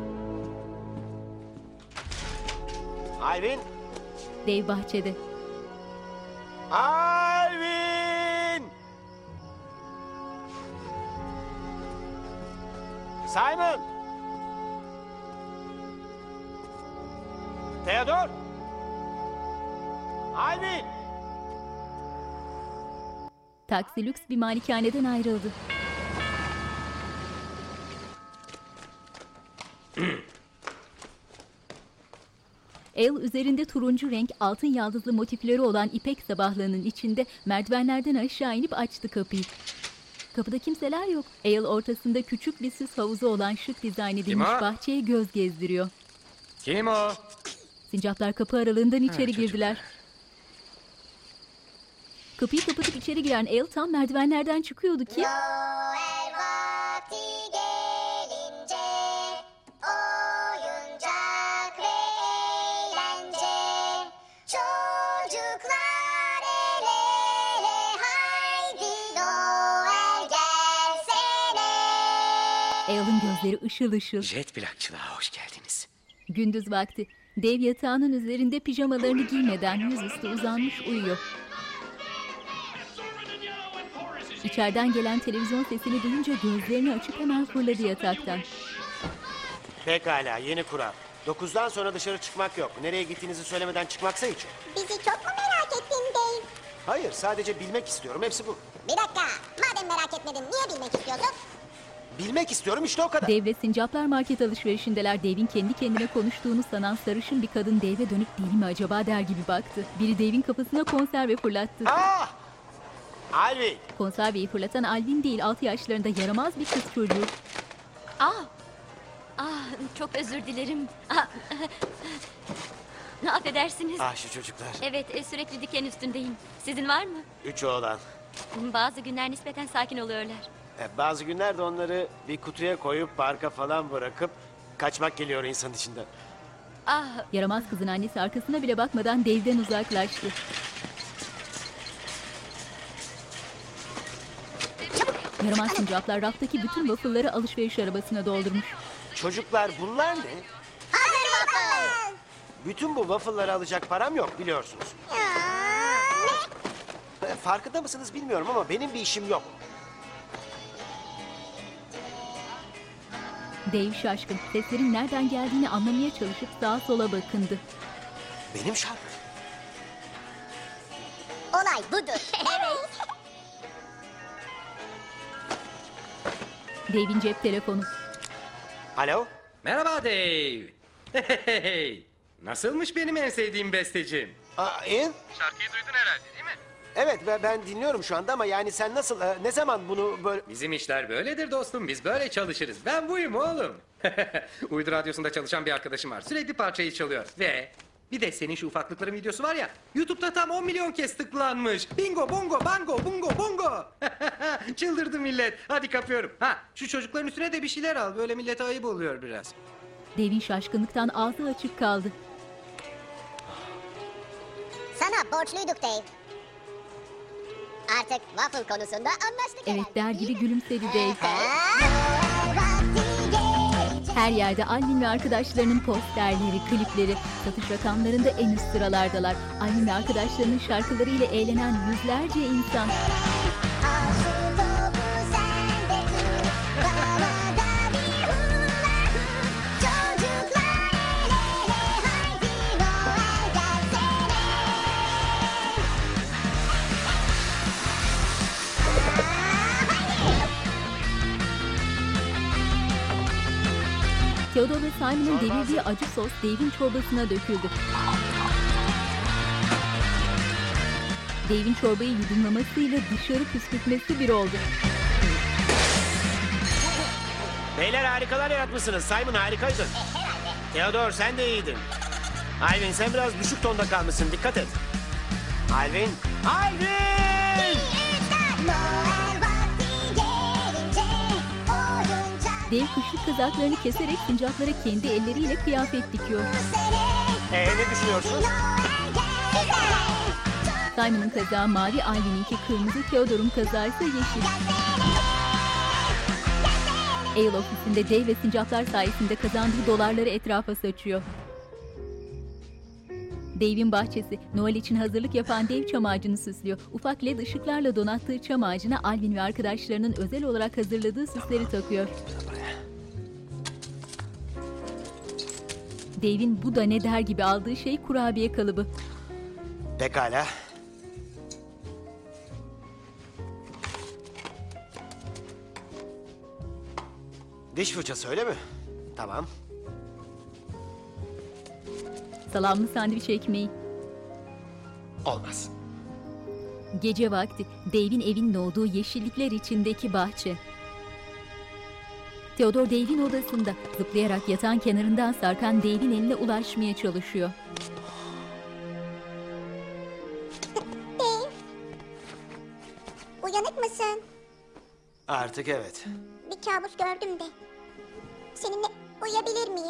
Alvin. Dave bahçede. Alvin! Simon! Theodore! Alvin! Taksi lüks bir malikaneden ayrıldı. El üzerinde turuncu renk altın yaldızlı motifleri olan ipek sabahlığının içinde merdivenlerden aşağı inip açtı kapıyı. Kapıda kimseler yok. El ortasında küçük bir süs havuzu olan şık dizayn edilmiş Kim o? bahçeye göz gezdiriyor. Kim o? Sincaplar kapı aralığından içeri çocuklar. girdiler. Kapıyı kapatıp içeri giren El tam merdivenlerden çıkıyordu ki... Noel vakti gelince oyuncak ve eğlence. Çocuklar el ele haydi Noel gelsene. El'in gözleri ışıl ışıl. Jet plakçılığa hoş geldiniz. Gündüz vakti. Dev yatağının üzerinde pijamalarını giymeden yüzüstü uzanmış uyuyor. İçeriden gelen televizyon sesini duyunca gözlerini açıp hemen fırladı yataktan. Pekala, yeni kural. 9'dan sonra dışarı çıkmak yok. Nereye gittiğinizi söylemeden çıkmaksa hiç yok. Bizi çok mu merak ettin Dave? Hayır, sadece bilmek istiyorum. Hepsi bu. Bir dakika. Madem merak etmedin niye bilmek istiyorsun? Bilmek istiyorum, işte o kadar. Dave ve sincaplar market alışverişindeler. Dave'in kendi kendine konuştuğunu sanan sarışın bir kadın Dave'e dönüp deli mi acaba der gibi baktı. Biri Dave'in kafasına konserve fırlattı. Ah! Alvin! Konserveyi fırlatan Alvin değil, 6 yaşlarında yaramaz bir kız çocuğu. Çok özür dilerim. Affedersiniz. Ah şu çocuklar. Evet, sürekli diken üstündeyim. Sizin var mı? 3 oğlan. Bazı günler nispeten sakin oluyorlar. Bazı günlerde onları bir kutuya koyup parka falan bırakıp kaçmak geliyor insanın içinden. Yaramaz kızın annesi arkasına bile bakmadan Dave'den uzaklaştı. Yaramaz sincaplar raftaki bütün waffle'ları alışveriş arabasına doldurmuş. Çocuklar bunlar ne? Hazır waffle. Bütün bu waffle'ları alacak param yok biliyorsunuz. Farkında mısınız bilmiyorum ama benim bir işim yok. Dave şaşkın. Seslerin nereden geldiğini anlamaya çalışıp sağa sola bakındı. Benim şarkım. Olay budur. Evet. Dave'in cep telefonu. Alo? Merhaba Dave. Hey. Nasılmış benim en sevdiğim bestecim? Ian? Şarkıyı duydun herhalde değil mi? Evet ben dinliyorum şu anda ama yani sen nasıl, ne zaman bunu böyle... Bizim işler böyledir dostum. Biz böyle çalışırız. Ben buyum oğlum. Uydu radyosunda çalışan bir arkadaşım var. Sürekli parçayı çalıyor. Ve bir de senin şu ufaklıkların videosu var ya. YouTube'da tam 10 milyon kez tıklanmış. Bingo, bongo, bango, bungo, bongo. Çıldırdı millet. Hadi kapıyorum. Şu çocukların üstüne de bir şeyler al. Böyle millete ayıp oluyor biraz. Dave'in şaşkınlıktan ağzı açık kaldı. Sana borçluyduk Dave. Artık waffle konusunda anlaştık Evet herhalde, der değil gibi mi? gülümsedi Dave. Vakti gelecek. Her yerde Alvin ve arkadaşlarının posterleri, klipleri, satış rakamlarında en üst sıralardalar. Alvin ve arkadaşlarının şarkılarıyla eğlenen yüzlerce insan. Aşık ol bu sende dur. Havada bir hula hoop. Çocuklar el ele haydi Noel gelsene. Theodore ve Simon'ın devirdiği acı sos Dave'in çorbasına döküldü. Dave'in çorbayı yudumlamasıyla dışarı püskürtmesi bir oldu. Beyler harikalar yaratmışsınız. Simon harikaydın. Theodore sen de iyiydin. Alvin sen biraz düşük tonda kalmışsın. Dikkat et. Alvin. Alvin! Noel vakti gelince oyuncak Dave kışlık kazaklarını keserek sincaplara kendi elleriyle kıyafet dikiyor. seni. Ne düşünüyorsun? Noel gelsene. Simon'ın kazağı mavi, Alvin'inki kırmızı, Theodore'un kazağı ise yeşil. Ale ofisinde Dave ve sincaplar sayesinde kazandığı dolarları etrafa saçıyor. Dave'in bahçesi. Noel için hazırlık yapan Dave çam ağacını süslüyor. Ufak led ışıklarla donattığı çam ağacına Alvin ve arkadaşlarının özel olarak hazırladığı süsleri takıyor. Dave'in bu da ne der gibi aldığı şey kurabiye kalıbı. Pekala. Diş fırçası öyle mi? Tamam. Salamlı sandviç ekmeği. Olmaz. Gece vakti Dave'in evinin olduğu yeşillikler içindeki bahçe. Theodore Dave'in odasında zıplayarak yatağın kenarından sarkan Dave'in eline ulaşmaya çalışıyor. Dave. Uyanık mısın? Artık evet. Bir kabus gördüm de. Seninle uyuyabilir miyim?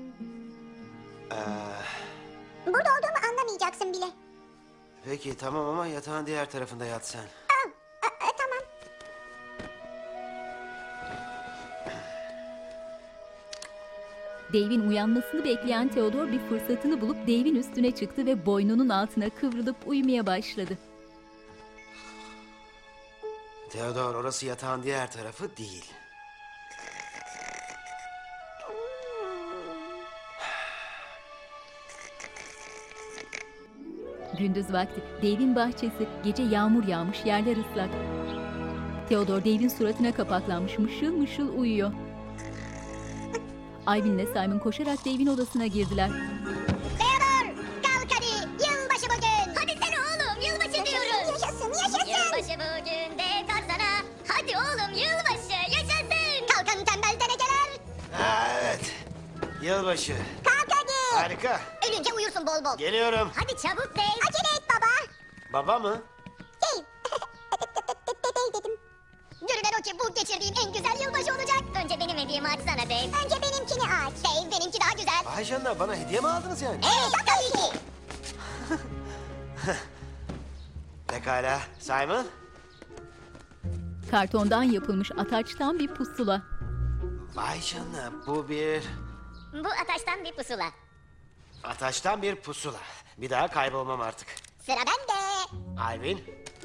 Burada olduğumu anlamayacaksın bile. Peki tamam ama yatağın diğer tarafında yat sen. Tamam. Dave'in uyanmasını bekleyen Theodore bir fırsatını bulup Dave'in üstüne çıktı ve boynunun altına kıvrılıp uyumaya başladı. Theodore orası yatağın diğer tarafı değil. Gündüz vakti Dave'in bahçesi, gece yağmur yağmış, yerler ıslak. Theodore Dave'in suratına kapaklanmış mışıl mışıl uyuyor. Ivan ile Simon koşarak Dave'in odasına girdiler. Theodore, kalk hadi. Yılbaşı bugün. Hadi sen oğlum, yılbaşı diyoruz. Yaşasın, yaşasın. Yılbaşı bugün de kalksana. Hadi oğlum, yılbaşı, yaşasın. Kalkın tembel denegeler. Evet. Yılbaşı. Kalk hadi. Harika. Ölünce uyursun bol bol. Geliyorum. Hadi çabuk Dave. Acele et baba. Baba mı? Dave. Dave dedim. Görünen o ki bu geçirdiğin en güzel yılbaşı olacak. Önce benim hediyemi açsana Dave. Önce benimkini aç. Dave, benimki daha güzel. Vay canına, bana hediye mi aldınız yani? Evet, tabii ki. Pekala. Simon? Kartondan yapılmış ataçtan bir pusula. Vay canına, bu bir... Bu ataştan bir pusula. Ataştan bir pusula. Bir daha kaybolmam artık. Sıra bende. Ivan?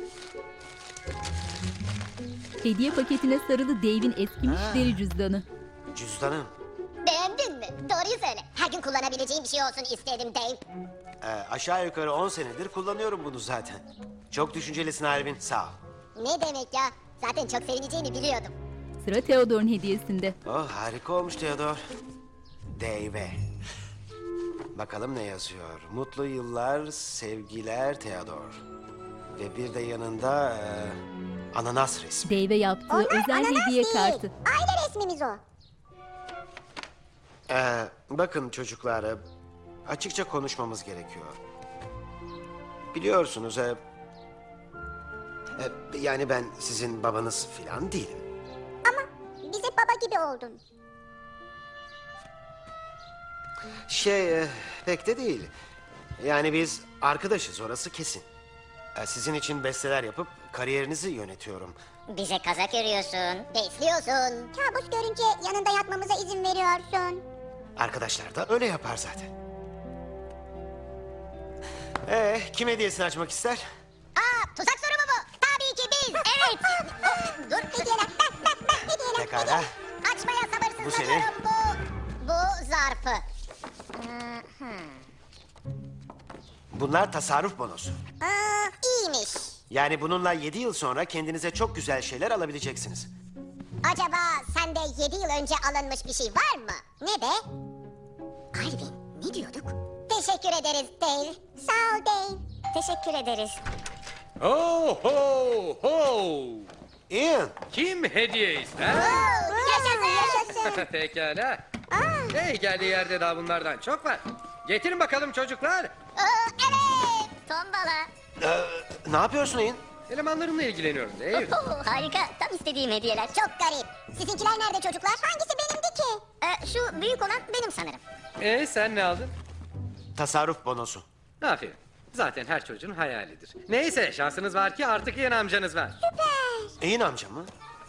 Hediye paketine sarılı Dave'in eskimiş deri cüzdanı. Cüzdanım. Beğendin mi? Doğruyu söyle. Her gün kullanabileceğim bir şey olsun istedim Dave. Aşağı yukarı 10 senedir kullanıyorum bunu zaten. Çok düşüncelisin Ivan, sağ ol. Ne demek ya? Zaten çok sevineceğini biliyordum. Sıra Theodore'un hediyesinde. Oh, harika olmuş Theodore. Dave. Bakalım ne yazıyor. Mutlu yıllar, sevgiler Theodore. Ve bir de yanında ananas resmi. Dave'e yaptığı özel hediye kartı. Aile resmimiz o. Bakın çocuklar, açıkça konuşmamız gerekiyor. Biliyorsunuz, yani ben sizin babanız filan değilim. Ama bize baba gibi oldun. Pek de değil. Yani biz arkadaşız, orası kesin. Sizin için besteler yapıp kariyerinizi yönetiyorum. Bize kazak örüyorsun, besliyorsun. Kabus görünce yanında yatmamıza izin veriyorsun. Arkadaşlar da öyle yapar zaten. Kim hediyesini açmak ister? Tuzak soru mu bu? Tabii ki biz. Evet. Dur, hediyeler. Hediyeler. Pekala. Açmaya sabırsızlanıyorum. Bu senin. Bu zarfı. Bunlar tasarruf bonosu. İyiymiş. Yani bununla 7 yıl sonra kendinize çok güzel şeyler alabileceksiniz. Acaba sende 7 yıl önce alınmış bir şey var mı? Ne be? Alvin, ne diyorduk? Teşekkür ederiz Dave. Sağ ol Dave. Teşekkür ederiz. Ho ho ho! Ian. Kim hediye ister? Yaşasın. Pekala. Hey, geldiği yerde daha bunlardan çok var. Getirin bakalım çocuklar. Evet. Tombala. Ne yapıyorsun Ian? Elemanlarımla ilgileniyorum Dave. Harika. Tam istediğim hediyeler. Çok garip. Sizinkiler nerede çocuklar? Hangisi benimdi ki? Şu büyük olan benim sanırım. Sen ne aldın? Tasarruf bonosu. Aferin. Zaten her çocuğun hayalidir. Neyse, şansınız var ki artık Ian amcanız var. Süper. Ian amca mı?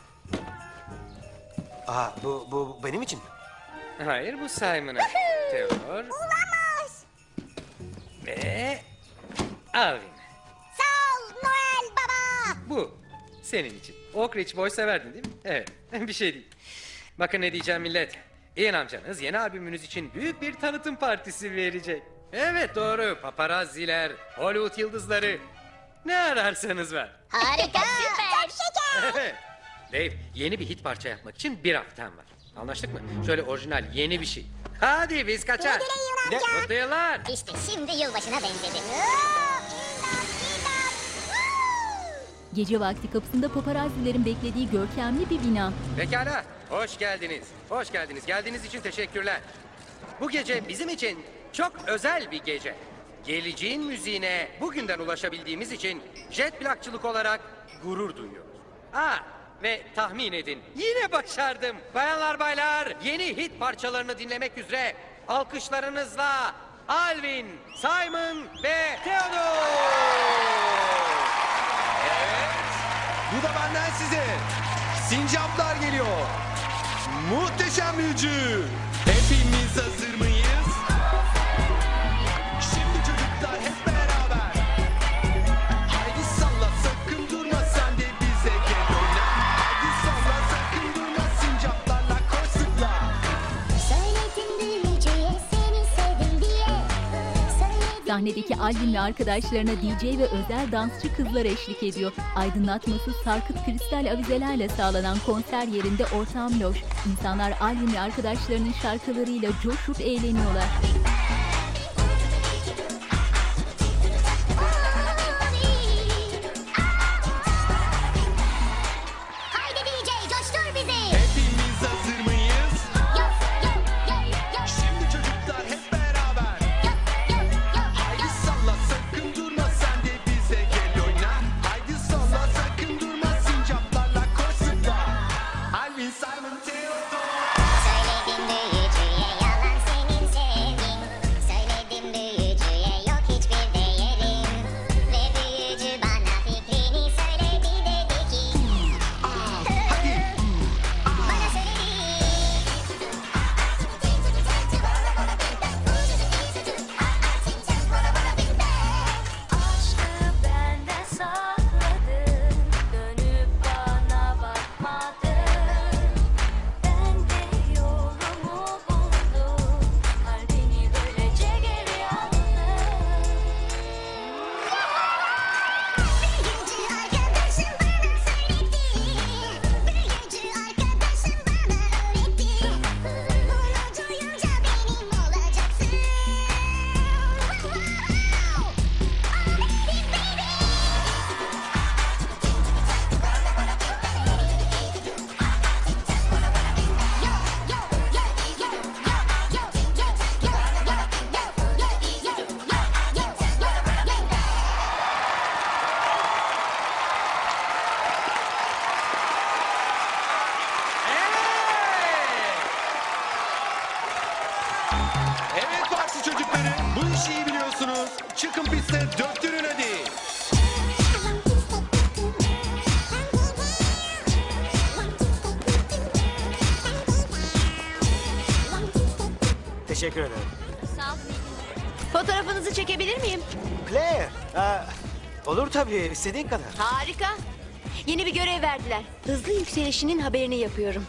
Bu benim için mi? Hayır, bu Simon'a. Theodore. Olamaz. Ve Alvin. Sağ ol Noel Baba. Bu senin için. Oak Ridge Boy severdin değil mi? Evet. Bir şey değil. Bakın ne diyeceğim millet. Ian amcanız yeni albümünüz için büyük bir tanıtım partisi verecek. Evet, doğru. Paparazziler, Hollywood yıldızları. Ne ararsanız var. Harika. Süper. Çok şeker. Dave, yeni bir hit parça yapmak için 1 haftan var. Anlaştık mı? Şöyle orijinal yeni bir şey. Hadi biz kaçar. Güle güle Ian amca. Mutlu yıllar. İşte şimdi yılbaşına benzedi. Gece vakti kapısında paparazzilerin beklediği görkemli bir bina. Pekala, hoş geldiniz. Hoş geldiniz. Geldiğiniz için teşekkürler. Bu gece bizim için çok özel bir gece. Geleceğin müziğine bugünden ulaşabildiğimiz için jet plakçılık olarak gurur duyuyoruz. Ve tahmin edin, yine başardım. Bayanlar baylar, yeni hit parçalarını dinlemek üzere alkışlarınızla Alvin, Simon ve Theodore. Bu da benden size. Sincaplar geliyor. Muhteşem büyücü. Hepimiz hazır mıyız? Şimdi çocuklar hep beraber. Haydi salla, sakın durma, sen de bize gel oyna. Haydi salla, sakın durma, sincaplarla koş zıpla. Söyledim büyücüye seni sevdim diye. Sahnedeki Alvin ve arkadaşlarına DJ ve özel dansçı kızlar eşlik ediyor. Aydınlatması sarkıt kristal avizelerle sağlanan konser yerinde ortam loş. İnsanlar Alvin ve arkadaşlarının şarkılarıyla coşup eğleniyorlar. Haydi DJ coştur bizi. Hepimiz hazır mıyız? Şimdi çocuklar hep beraber. Haydi salla sakın durma sen de bize gel oyna. Haydi salla sakın durma sincaplarla koş zıpla. Alvin, Simon, Theodore. Söyledim büyücüye yalan senin sevgin. Söyledim büyücüye yok hiçbir değerin. Ve büyücü bana fikrini söyledi dedi ki. Bana söyledi. Aşkı benden sakladın, dönüp bana bakmadın. Ben de yolumu buldum, kalbini böylece geri aldım. Büyücü arkadaşım bana söyledi. Büyücü arkadaşım bana öğretti. Bunu duyunca benim olacaksın. Evet parti çocukları, bu işi iyi biliyorsunuz. Çıkın piste, döktürün hadi. Teşekkür ederim. Fotoğrafınızı çekebilir miyim? Claire, olur tabii istediğin kadar. Harika. Yeni bir görev verdiler. Hızlı yükselişinin haberini yapıyorum.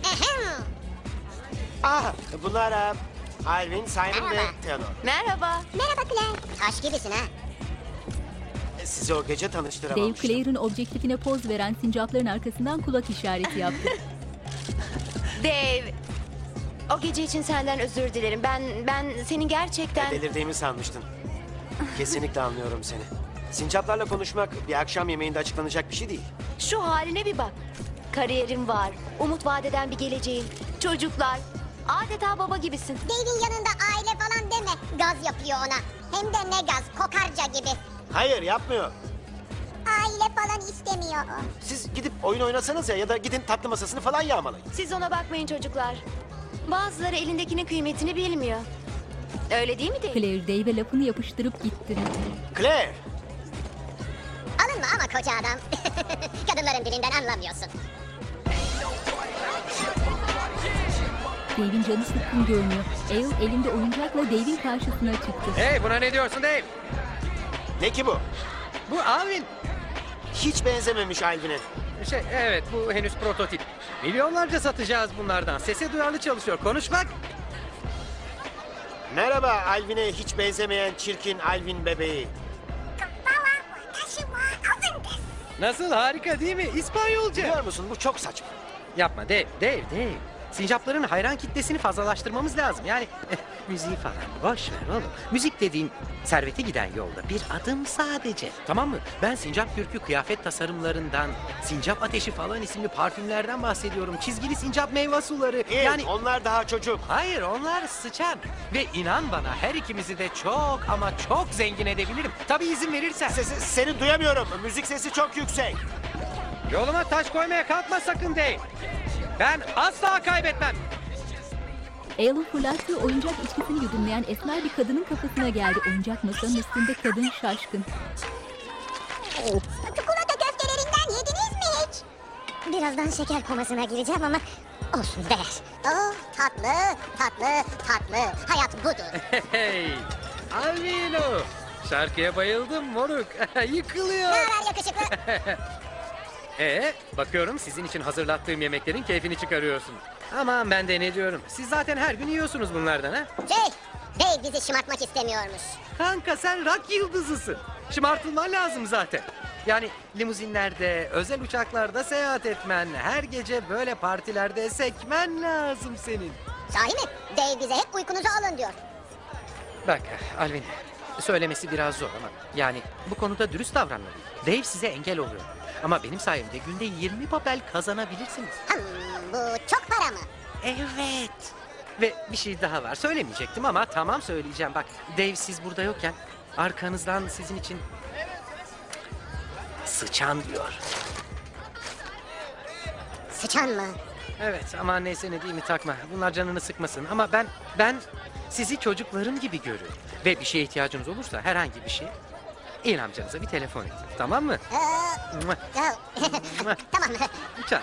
Bunlar Alvin, Simon ve Theodore. Merhaba. Merhaba Claire. Taş gibisin ha. Sizi o gece Dave tanıştıramamıştım. Claire'ın objektifine poz veren sincapların arkasından kulak işareti yaptı. Dave. O gece için senden özür dilerim. Ben senin gerçekten... Delirdiğimi sanmıştın. Kesinlikle anlıyorum seni. Sincaplarla konuşmak bir akşam yemeğinde açıklanacak bir şey değil. Şu haline bir bak. Kariyerin var. Umut vadeden bir geleceğin. Çocuklar. Adeta baba gibisin. Dave'in yanında aile falan deme. Gaz yapıyor ona. Hem de ne gaz, kokarca gibi. Hayır yapmıyor. Aile falan istemiyor o. Siz gidip oyun oynasanız ya da gidin tatlı masasını falan yağmalayın. Siz ona bakmayın çocuklar. Bazıları elindekinin kıymetini bilmiyor. Öyle değil mi Dave? Claire Dave'e lafını yapıştırıp gitti. Claire! Alınma ama koca adam. Kadınların dilinden anlamıyorsun. Dave'in canı sıkkın görünüyor. Ale elinde oyuncakla Dave'in karşısına çıktı. Hey, buna ne diyorsun Dave? Ne ki bu? Bu Alvin. Hiç benzememiş Alvin'e. Evet, bu henüz prototip. Milyonlarca satacağız bunlardan. Sese duyarlı çalışıyor. Konuş bak. Merhaba Alvin'e hiç benzemeyen çirkin Alvin bebeği. Nasıl, harika değil mi? İspanyolca. Biliyor musun bu çok saçma. Yapma Dave. Sincapların hayran kitlesini fazlalaştırmamız lazım. Yani müziği falan boş ver oğlum. Müzik dediğin servete giden yolda bir adım sadece. Tamam mı? Ben sincap kürkü kıyafet tasarımlarından, sincap ateşi falan isimli parfümlerden bahsediyorum. Çizgili sincap meyve suları. Yani onlar daha çocuk. Hayır, onlar sıçan. Ve inan bana her ikimizi de çok ama çok zengin edebilirim. Tabii izin verirsen. Seni duyamıyorum. Müzik sesi çok yüksek. Yoluma taş koymaya kalkma sakın Dave. Ben asla kaybetmem. Alan fırlattığı oyuncak içkisini yudumlayan esmer bir kadının kafasına geldi. Oyuncak masanın üstünde kadın şaşkın. Çikolata köftelerinden yediniz mi hiç? Birazdan şeker komasına gireceğim ama olsun değer. Oh, tatlı. Hayat budur. Hey, Alvino. Şarkıya bayıldım moruk. Yıkılıyor. Ne haber yakışıklı? Bakıyorum sizin için hazırlattığım yemeklerin keyfini çıkarıyorsun. Aman ben de ne diyorum. Siz zaten her gün yiyorsunuz bunlardan ha? Dave bizi şımartmak istemiyormuş. Kanka sen rock yıldızısın. Şımartılman lazım zaten. Yani limuzinlerde, özel uçaklarda seyahat etmen, her gece böyle partilerde sekmen lazım senin. Sahi mi? Dave bize hep uykunuzu alın diyor. Bak Alvin, söylemesi biraz zor ama yani bu konuda dürüst davranmalıyım. Dave size engel oluyor. Ama benim sayemde günde 20 papel kazanabilirsiniz. Bu çok para mı? Evet. Ve bir şey daha var. Söylemeyecektim ama tamam söyleyeceğim. Bak Dave siz burada yokken arkanızdan sizin için sıçan diyor. Sıçan mı? Evet ama neyse ne diyeyim takma. Bunlar canını sıkmasın ama ben sizi çocuklarım gibi görüyorum. Ve bir şeye ihtiyacınız olursa herhangi bir şey İlhan amcanıza bir telefon edin. Tamam mı? Tamam. Çak.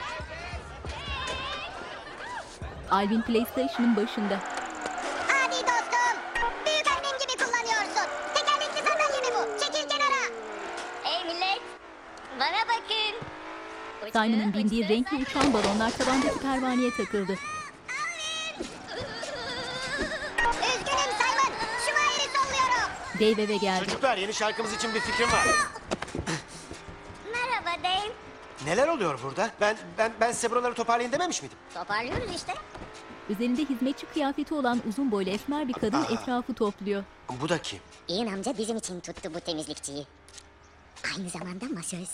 Alvin PlayStation'ın başında. Hadi dostum. Büyük annem gibi kullanıyorsun. Tekerlekli sandalye mi bu? Çekil kenara. Hey millet, bana bakın. Simon'ın bindiği renkli uçan balonlar tabandaki pervaneye takıldı. Üzgünüm Simon. Şu ayırı solluyorum. Dave eve geldi. Çocuklar yeni şarkımız için bir fikrim var. Merhaba Dave. Neler oluyor burada? Ben size buraları toparlayın dememiş miydim? Toparlıyoruz işte. Üzerinde hizmetçi kıyafeti olan uzun boylu esmer bir kadın etrafı topluyor. Bu da kim? İğin amca bizim için tuttu bu temizlikçiyi. Aynı zamanda masöz.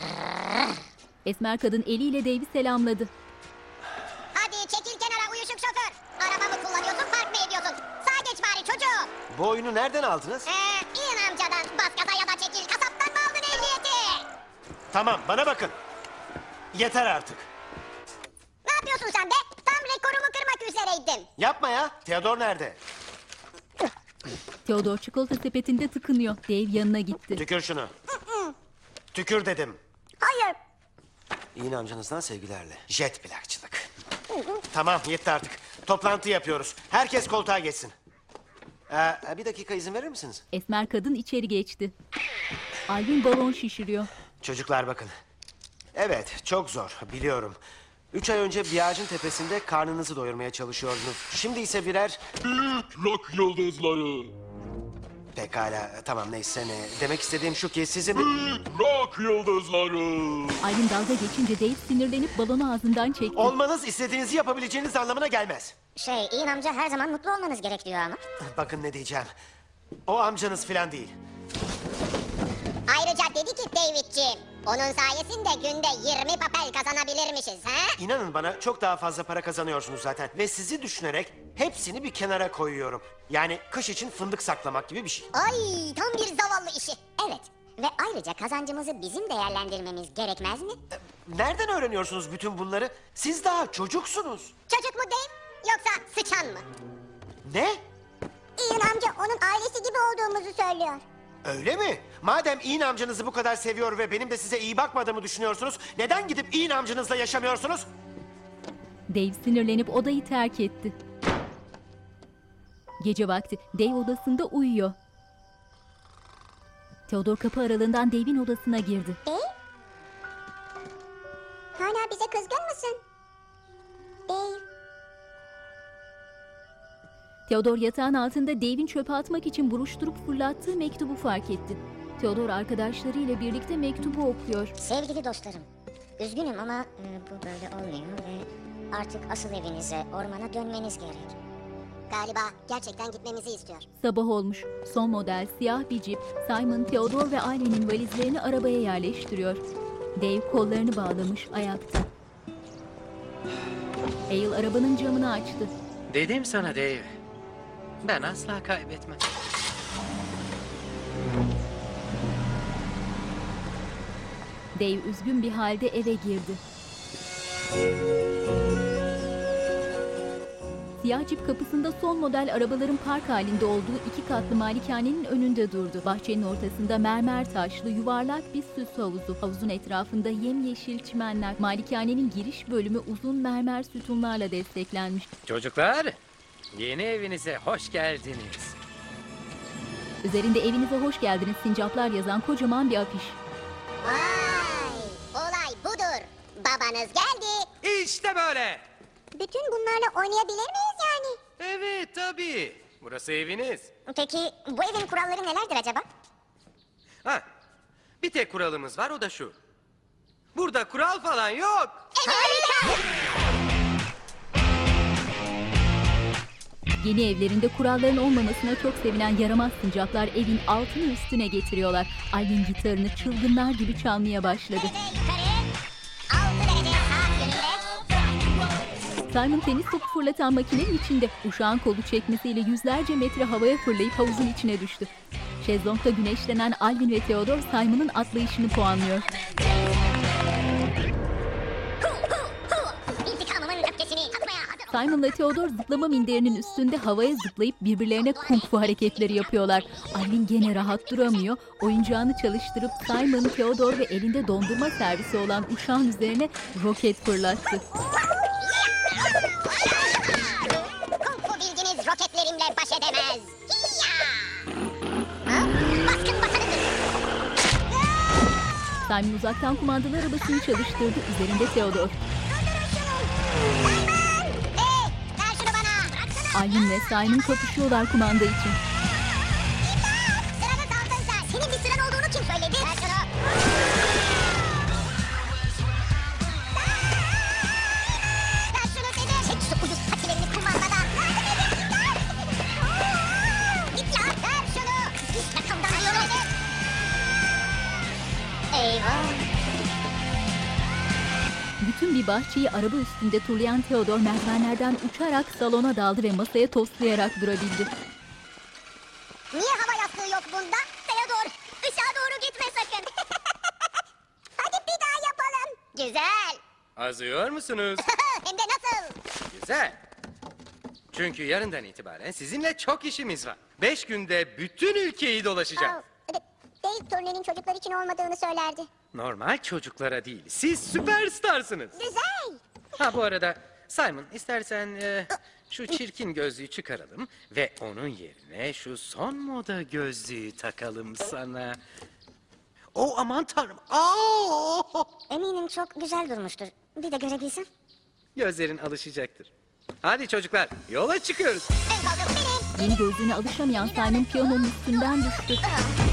Esmer kadın eliyle Dave'i selamladı. Hadi çekil kenara uyuşuk şoför. Araba mı kullanıyorsun, park mı ediyorsun? Sağa geç bari çocuğum. Bu oyunu nereden aldınız? İğin amcadan bas gaza ya da çekil. Kasaptan mı aldın ehliyeti? Tamam bana bakın. Yeter artık. Ne yapıyorsun sen be? Tam rekorumu kırmak üzereydim. Yapma ya. Theodor nerede? Theodor çikolata sepetinde tıkınıyor. Dave yanına gitti. Tükür şunu. Tükür dedim. Hayır. İğne amcanızdan sevgilerle. Jet plakçılık. Tamam yetti artık. Toplantı yapıyoruz. Herkes koltuğa geçsin. Bir dakika izin verir misiniz? Esmer kadın içeri geçti. Alvin balon şişiriyor. Çocuklar bakın. Evet çok zor biliyorum. 3 ay önce bir ağacın tepesinde karnınızı doyurmaya çalışıyordunuz. Şimdi ise birer... Rock yıldızları. Pekala tamam neyse ne. Demek istediğim şu ki sizin... Rock yıldızları. Alvin dalga geçince Dave sinirlenip balonu ağzından çekti. Olmanız istediğinizi yapabileceğiniz anlamına gelmez. İğin amca her zaman mutlu olmanız gerek diyor ama. Bakın ne diyeceğim. O amcanız falan değil. Ayrıca dedi ki David'ciğim, onun sayesinde günde 20 papel kazanabilirmişiz ha? İnanın bana çok daha fazla para kazanıyorsunuz zaten. Ve sizi düşünerek hepsini bir kenara koyuyorum. Yani kış için fındık saklamak gibi bir şey. Ay tam bir zavallı işi. Evet ve ayrıca kazancımızı bizim değerlendirmemiz gerekmez mi? Nereden öğreniyorsunuz bütün bunları? Siz daha çocuksunuz. Çocuk mu Dave yoksa sıçan mı? Ne? İğin amca onun ailesi gibi olduğumuzu söylüyor. Öyle mi? Madem İğne amcanızı bu kadar seviyor ve benim de size iyi bakmadığımı düşünüyorsunuz... ...neden gidip İğne amcanızla yaşamıyorsunuz? Dave sinirlenip odayı terk etti. Gece vakti Dave odasında uyuyor. Theodor kapı aralığından Dave'in odasına girdi. Hala bize kızgın mısın? Dave. Theodor yatağın altında Dave'in çöpe atmak için buruşturup fırlattığı mektubu fark etti. Theodor arkadaşlarıyla birlikte mektubu okuyor. Sevgili dostlarım, üzgünüm ama bu böyle olmuyor ve artık asıl evinize, ormana dönmeniz gerek. Galiba gerçekten gitmemizi istiyor. Sabah olmuş. Son model siyah bir cip, Simon, Theodor ve ailenin valizlerini arabaya yerleştiriyor. Dave kollarını bağlamış ayakta. Hale arabanın camını açtı. Dedim sana Dave. Ben asla kaybetmem. Dave üzgün bir halde eve girdi. Siyah cip kapısında son model arabaların park halinde olduğu 2 katlı malikanenin önünde durdu. Bahçenin ortasında mermer taşlı yuvarlak bir süs havuzu. Havuzun etrafında yemyeşil çimenler. Malikanenin giriş bölümü uzun mermer sütunlarla desteklenmiş. Çocuklar, yeni evinize hoş geldiniz. Üzerinde evinize hoş geldiniz sincaplar yazan kocaman bir afiş. Vay! Olay budur. Babanız geldi. İşte böyle. Bütün bunlarla oynayabilir miyiz yani? Evet tabii. Burası eviniz. Peki bu evin kuralları nelerdir acaba? Ha, bir tek kuralımız var, o da şu. Burada kural falan yok. Harika! Yeni evlerinde kuralların olmamasına çok sevinen yaramaz sincaplar evin altını üstüne getiriyorlar. Alvin gitarını çılgınlar gibi çalmaya başladı. Yukarı. 6 derece saat yönünde. Simon tenis topu fırlatan makinenin içinde uşağın kolu çekmesiyle yüzlerce metre havaya fırlayıp havuzun içine düştü. Şezlong'da güneşlenen Alvin ve Theodore Simon'ın atlayışını puanlıyor. İntikamımın öfkesini atmaya hazır. Simon ve Theodore zıplama minderinin üstünde havaya zıplayıp birbirlerine kung fu hareketleri yapıyorlar. Alvin gene rahat duramıyor. Oyuncağını çalıştırıp Simon, Theodore ve elinde dondurma servisi olan uşağın üzerine roket fırlattı. Kung fu bilginiz roketlerimle baş edemez. Hiyya! Ha? Baskın basanıdır. Simon uzaktan kumandalı arabasını çalıştırdı. Üzerinde Theodore. Ver şunu bana. Bıraksana. Alvin ve Simon kapışıyorlar kumanda için. Sırada kaldın sen. Senin bir sıran olduğunu kim söyledi? Ver şunu. Ver şunu dedim. Çek şu ucuz patilerini kumandadan. Git ya. Ver şunu. Git yakamdan yürü. Eyvah. Bütün bir bahçeyi araba üstünde turlayan Theodore merdivenlerden uçarak salona daldı ve masaya toslayarak durabildi. Niye hava yastığı yok bunda? Theodor, ışığa doğru gitme sakın. Hadi bir daha yapalım. Güzel. Azıyor musunuz? Hem de nasıl? Güzel. Çünkü yarından itibaren sizinle çok işimiz var. 5 günde bütün ülkeyi dolaşacağız. Dave turnenin çocuklar için olmadığını söylerdi. Normal çocuklara değil, siz süperstarsınız. Güzel. Ha bu arada Simon istersen şu çirkin gözlüğü çıkaralım ve onun yerine şu son moda gözlüğü takalım sana. Oh aman tanrım. Aa! Eminim çok güzel durmuştur. Bir de görebilsem. Gözlerin alışacaktır. Hadi çocuklar yola çıkıyoruz. En fazla benim. Yeni gözlüğüne alışamayan Simon piyanonun üstünden düştü.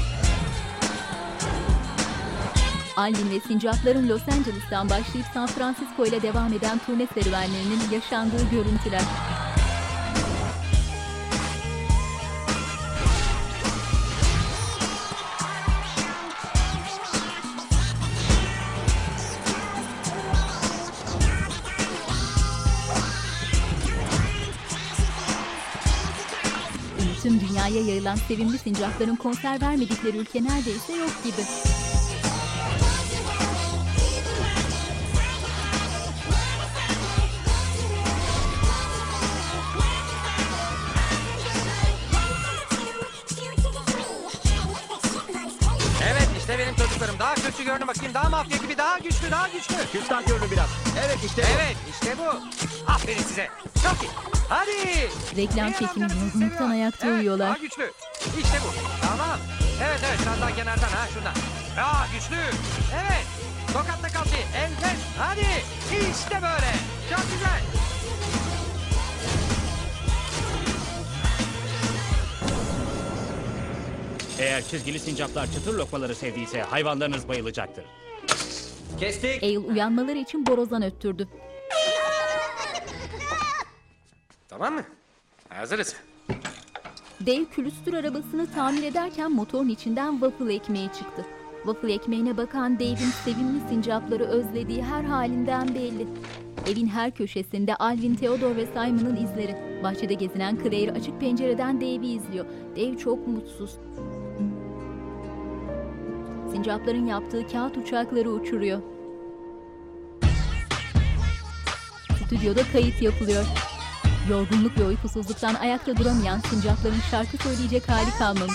Alvin ve sincapların Los Angeles'tan başlayıp San Francisco ile devam eden turne serüvenlerinin yaşandığı görüntüler. Tüm dünyaya yayılan sevimli sincapların konser vermedikleri ülke neredeyse yok gibi. Evet işte benim çocuklarım. Daha kötü görünün bakayım. Daha mafya gibi, daha güçlü, daha güçlü. Küstah görünün biraz. Evet işte bu. Evet işte bu. Aferin size. Çok iyi. Hadi. Reklam çekimi yorgunluktan ayakta uyuyorlar. Daha güçlü. İşte bu. Tamam. Evet biraz daha kenardan ha şuradan. Daha güçlü. Evet. Tokatla kalçayı. Enfes. Hadi. İşte böyle. Çok güzel. Eğer çizgili sincaplar çıtır lokmaları sevdiyse hayvanlarınız bayılacaktır. Kestik. Ale uyanmaları için borazan öttürdü. Tamam mı? Hazırız. Dave külüstür arabasını tamir ederken motorun içinden waffle ekmeği çıktı. Waffle ekmeğine bakan Dave'in sevimli sincapları özlediği her halinden belli. Evin her köşesinde Alvin, Theodore ve Simon'ın izleri. Bahçede gezinen Claire açık pencereden Dave'i izliyor. Dave çok mutsuz. Sincapların yaptığı kağıt uçakları uçuruyor. Stüdyoda kayıt yapılıyor. Yorgunluk ve uykusuzluktan ayakta duramayan sincapların şarkı söyleyecek hali kalmamış.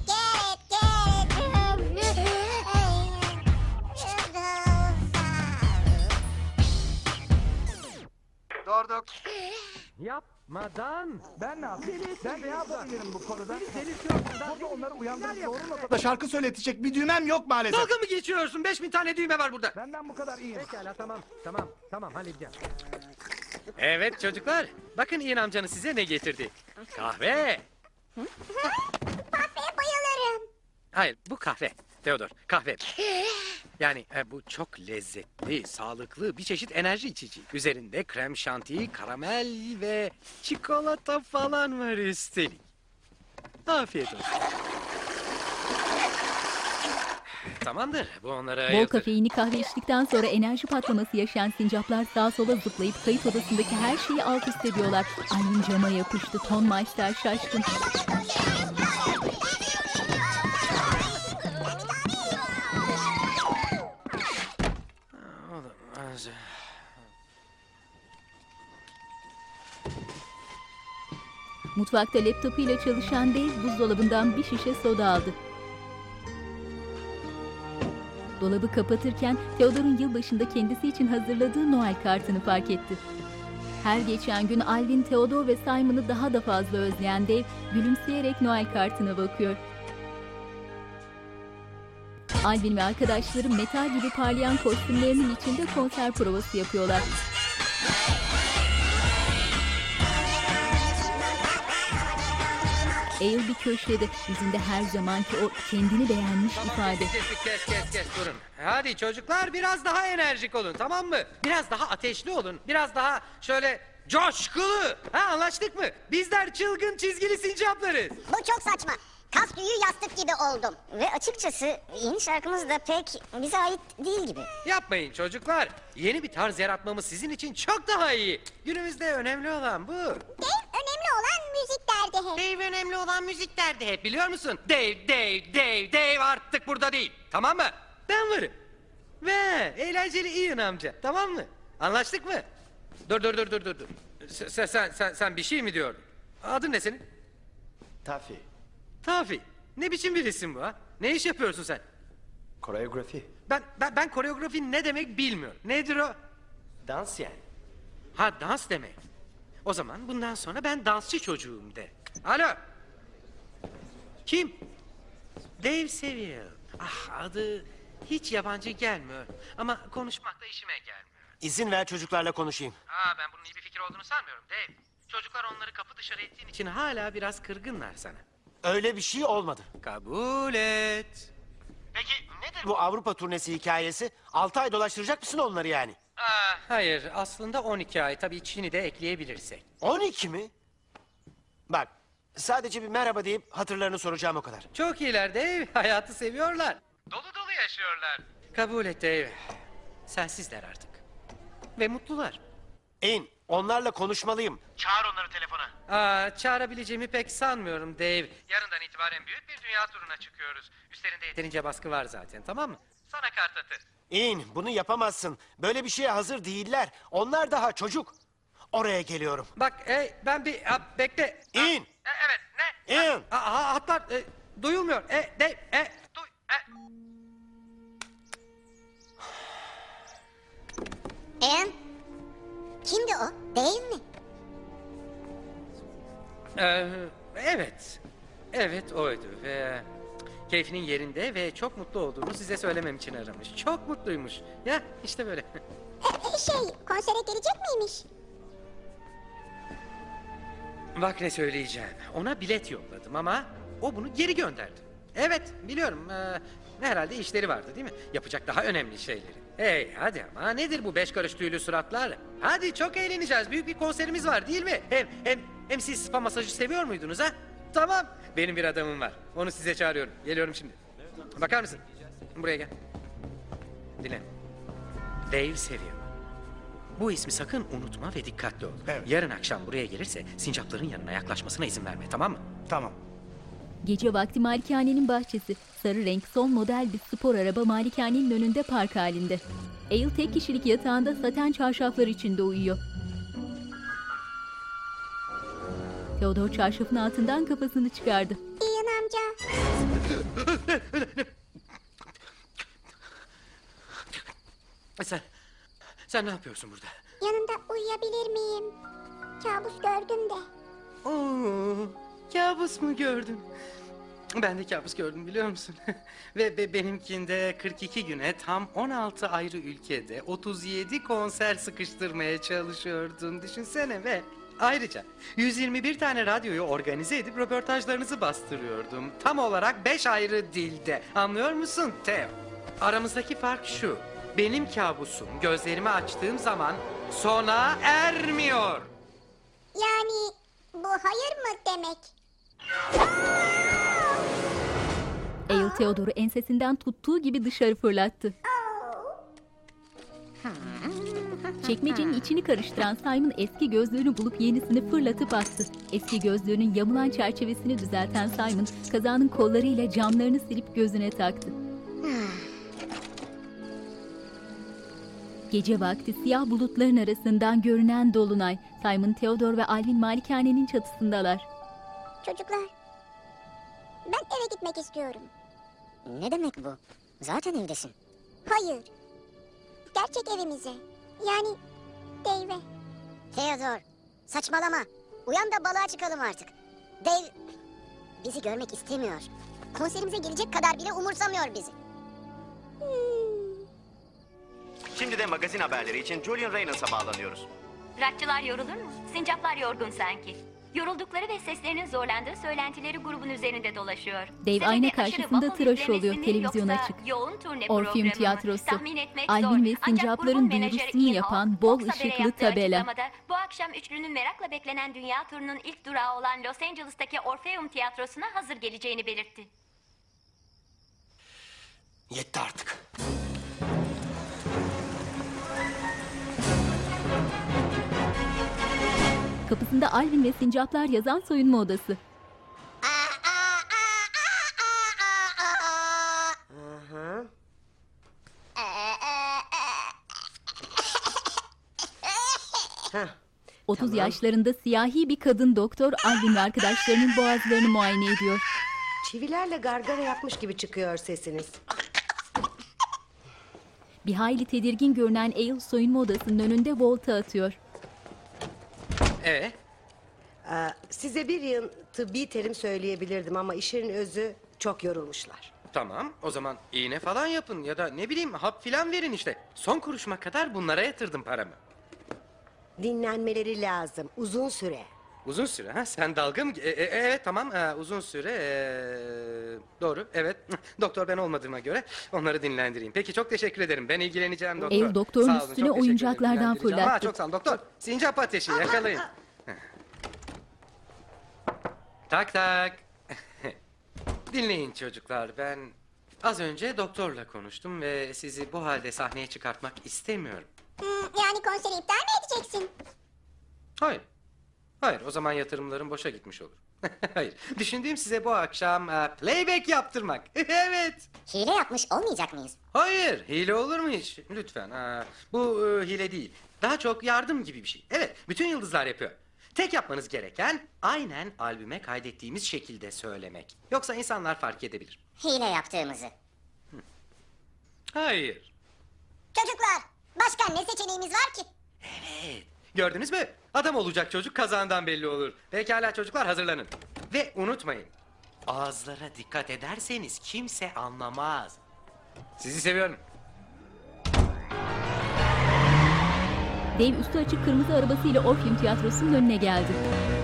Dorduk. Yapmadan. Ben ne yapayım? Ben ne yapabilirim bu konuda? Burada onları uyandırıp doğru noktada şarkı söyletecek bir düğmem yok maalesef. Dalga mı geçiyorsun? 5000 tane düğme var burada. Benden bu kadar iyiyim. Pekala tamam halledeceğim. Evet çocuklar. Bakın Ian amcanız size ne getirdi. Kahve. Kahveye bayılırım. Hayır, bu kahve. Theodor, kahve. Yani bu çok lezzetli, sağlıklı bir çeşit enerji içici. Üzerinde krem şanti, karamel ve çikolata falan var üstelik. Afiyet olsun. Tamamdır, bu onlara Bol ayırdır. kafeinli kahve içtikten sonra enerji patlaması yaşayan sincaplar sağa sola zıplayıp kayıt odasındaki her şeyi alt üst ediyorlar. Alvin cama yapıştı. Ton Meister şaşkın. Olamaz. Mutfakta laptopuyla çalışan Dave buzdolabından bir şişe soda aldı. Dolabı kapatırken Theodor'un yılbaşında kendisi için hazırladığı Noel kartını fark etti. Her geçen gün Alvin, Theodor ve Simon'ı daha da fazla özleyen Dave gülümseyerek Noel kartına bakıyor. Alvin ve arkadaşları metal gibi parlayan kostümlerinin içinde konser provası yapıyorlar. Ale bir köşede, yüzünde her zamanki o kendini beğenmiş ifade. Kes durun. Hadi çocuklar biraz daha enerjik olun, tamam mı? Biraz daha ateşli olun. Biraz daha şöyle coşkulu. Ha, anlaştık mı? Bizler çılgın çizgili sincaplarız. Bu çok saçma. Kas tüyü yastık gibi oldum. Ve açıkçası yeni şarkımız da pek bize ait değil gibi. Yapmayın çocuklar. Yeni bir tarz yaratmamız sizin için çok daha iyi. Günümüzde önemli olan bu. Dave önemli olan müzik derdi hep. Dave önemli olan müzik derdi hep, biliyor musun? Dave artık burada değil. Tamam mı? Ben varım. Ve eğlenceli Ian amca. Tamam mı? Anlaştık mı? Dur. Sen bir şey mi diyordun? Adın ne senin? Taffy. Taffy. Ne biçim bir isim bu ha? Ne iş yapıyorsun sen? Koreografi. Ben koreografi ne demek bilmiyorum. Nedir o? Dans yani. Ha, dans demek. O zaman bundan sonra ben dansçı çocuğum de. Alo. Kim? Dave Seville. Ah, adı hiç yabancı gelmiyor. Ama konuşmak da işime gelmiyor. İzin ver çocuklarla konuşayım. Ben bunun iyi bir fikir olduğunu sanmıyorum Dave. Çocuklar onları kapı dışarı ettiğin için hala biraz kırgınlar sana. Öyle bir şey olmadı. Kabul et. Peki nedir bu Avrupa turnesi hikayesi? 6 ay dolaştıracak mısın onları yani? Hayır, aslında 12 ay. Tabii Çin'i de ekleyebilirsek. 12 mi? Bak, sadece bir merhaba deyip hatırlarını soracağım o kadar. Çok iyiler Dave. Hayatı seviyorlar. Dolu yaşıyorlar. Kabul et Dave. Sensizler artık. Ve mutlular. İn, onlarla konuşmalıyım. Çağır onları telefona. Çağırabileceğimi pek sanmıyorum Dave. Yarından itibaren büyük bir dünya turuna çıkıyoruz. Üstlerinde yeterince baskı var zaten, tamam mı? Sana kart atır. İn, bunu yapamazsın. Böyle bir şeye hazır değiller. Onlar daha çocuk. Oraya geliyorum. Bak, ben bir... bekle. İn. Evet, ne? İn. Hatlar duyulmuyor. Dave, duy... Ian? Kimdi o? Dave mi? Evet. Evet, oydu ve... Keyfinin yerinde ve çok mutlu olduğunu size söylemem için aramış. Çok mutluymuş. Ya, işte böyle. Konsere gelecek miymiş? Bak ne söyleyeceğim. Ona bilet yolladım ama o bunu geri gönderdi. Evet, biliyorum. Herhalde işleri vardı değil mi? Yapacak daha önemli şeyleri. Hey, hadi ama nedir bu 5 karış tüylü suratlar? Hadi, çok eğleneceğiz. Büyük bir konserimiz var değil mi? Hem siz spa masajı seviyor muydunuz ha? Tamam. Benim bir adamım var. Onu size çağırıyorum. Geliyorum şimdi. Bakar mısın? Buraya gel. Dinle. Dave Seville. Bu ismi sakın unutma ve dikkatli ol. Evet. Yarın akşam buraya gelirse sincapların yanına yaklaşmasına izin verme, tamam mı? Tamam. Gece vakti malikanenin bahçesi. Sarı renk son model bir spor araba malikanenin önünde park halinde. Ale tek kişilik yatağında saten çarşaflar içinde uyuyor. Theodor çarşafın altından kafasını çıkardı. Ian amca. Sen ne yapıyorsun burada? Yanında uyuyabilir miyim? Kabus gördüm de. Oo, kabus mu gördün? Ben de kabus gördüm biliyor musun? Ve benimkinde 42 güne tam 16 ayrı ülkede 37 konser sıkıştırmaya çalışıyordum. Düşünsene ve ayrıca 121 tane radyoyu organize edip röportajlarınızı bastırıyordum. Tam olarak 5 ayrı dilde. Anlıyor musun Theo? Aramızdaki fark şu. Benim kabusum gözlerimi açtığım zaman sona ermiyor. Yani bu hayır mı demek? Ale Theodore'u ensesinden tuttuğu gibi dışarı fırlattı. Çekmecenin içini karıştıran Simon eski gözlüğünü bulup yenisini fırlatıp attı. Eski gözlüğünün yamulan çerçevesini düzelten Simon kazağının kollarıyla camlarını silip gözüne taktı. Gece vakti siyah bulutların arasından görünen dolunay. Simon, Theodore ve Alvin malikanenin çatısındalar. Çocuklar, ben eve gitmek istiyorum. Ne demek bu? Zaten evdesin. Hayır, gerçek evimize. Yani Dave'e. Theodore, saçmalama. Uyan da balığa çıkalım artık. Dave bizi görmek istemiyor. Konserimize gelecek kadar bile umursamıyor bizi. Şimdi de magazin haberleri için Julian Reynolds'a bağlanıyoruz. Rockçılar yorulur mu? Sincaplar yorgun sanki. Yoruldukları ve seslerinin zorlandığı söylentileri grubun üzerinde dolaşıyor. Dave Sebebi ayna aşırı karşısında waffle tıraş yüklemesi oluyor, mi televizyona yoksa açık. yoğun turne Orpheum programı mı? tiyatrosu. Tahmin etmek Alvin zor. ve Ancak sincapların grubun menajeri duyurusunu Ian yapan Hall, bol Fox Haber'e ışıklı yaptığı tabela. açıklamada, bu akşam üçlünün merakla beklenen dünya turunun ilk durağı olan Los Angeles'taki Orpheum tiyatrosuna hazır geleceğini belirtti. Yetti artık. Kapısında Alvin ve sincaplar yazan soyunma odası. Hı. 30 yaşlarında siyahi bir kadın doktor Alvin ve arkadaşlarının boğazlarını muayene ediyor. Çivilerle gargara yapmış gibi çıkıyor sesiniz. Bir hayli tedirgin görünen Ale soyunma odasının önünde volta atıyor. Evet. Size bir yıl tıbbi terim söyleyebilirdim ama işin özü çok yorulmuşlar. Tamam, o zaman iğne falan yapın ya da ne bileyim hap filan verin işte. Son kuruşuma kadar bunlara yatırdım paramı. Dinlenmeleri lazım, uzun süre. Uzun süre ha? Sen dalga mı? Evet tamam uzun süre. Doğru evet. Doktor ben olmadığıma göre onları dinlendireyim. Peki çok teşekkür ederim. Ben ilgileneceğim doktor. El doktorun Sağ olun, çok üstüne teşekkür ederim, oyuncaklardan dinlendireceğim. fırlattı. Çok sağ olun doktor. Sincap ateşi yakalayın. Tak tak. Dinleyin çocuklar, ben az önce doktorla konuştum ve sizi bu halde sahneye çıkartmak istemiyorum. Yani konseri iptal mi edeceksin? Hayır. Hayır, o zaman yatırımlarım boşa gitmiş olur. Hayır, düşündüğüm size bu akşam playback yaptırmak. Evet. Hile yapmış olmayacak mıyız? Hayır, hile olur mu hiç? Lütfen. Bu hile değil. Daha çok yardım gibi bir şey. Evet, bütün yıldızlar yapıyor. Tek yapmanız gereken aynen albüme kaydettiğimiz şekilde söylemek. Yoksa insanlar fark edebilir. Hile yaptığımızı. Hayır. Çocuklar, başka ne seçeneğimiz var ki? Evet. Gördünüz mü? Adam olacak çocuk kazağından belli olur. Pekala çocuklar, hazırlanın. Ve unutmayın. Ağızlara dikkat ederseniz kimse anlamaz. Sizi seviyorum. Dave üstü açık kırmızı arabasıyla Orpheum tiyatrosunun önüne geldi.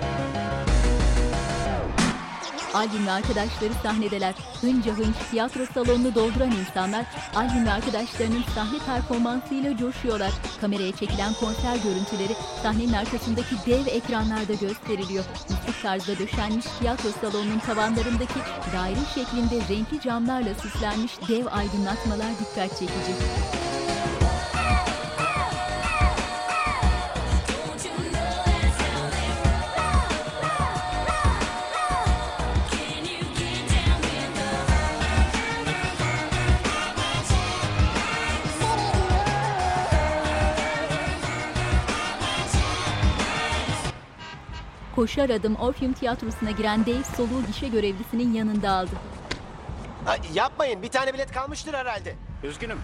Alvin ve arkadaşları sahnedeler. Hınca hınç tiyatro salonunu dolduran insanlar Alvin ve arkadaşlarının sahne performansıyla coşuyorlar. Kameraya çekilen konser görüntüleri sahnenin arkasındaki dev ekranlarda gösteriliyor. Mistik tarzda döşenmiş tiyatro salonunun tavanlarındaki daire şeklinde renkli camlarla süslenmiş dev aydınlatmalar dikkat çekici. Koşar adım Orpheum tiyatrosuna giren Dave soluğu gişe görevlisinin yanında aldı. Yapmayın, bir tane bilet kalmıştır herhalde. Üzgünüm.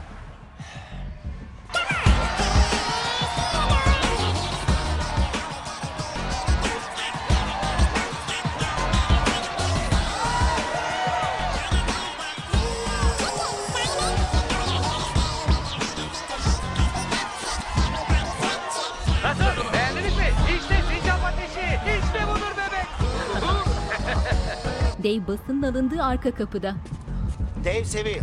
Dave basının alındığı arka kapıda. Dave Seville.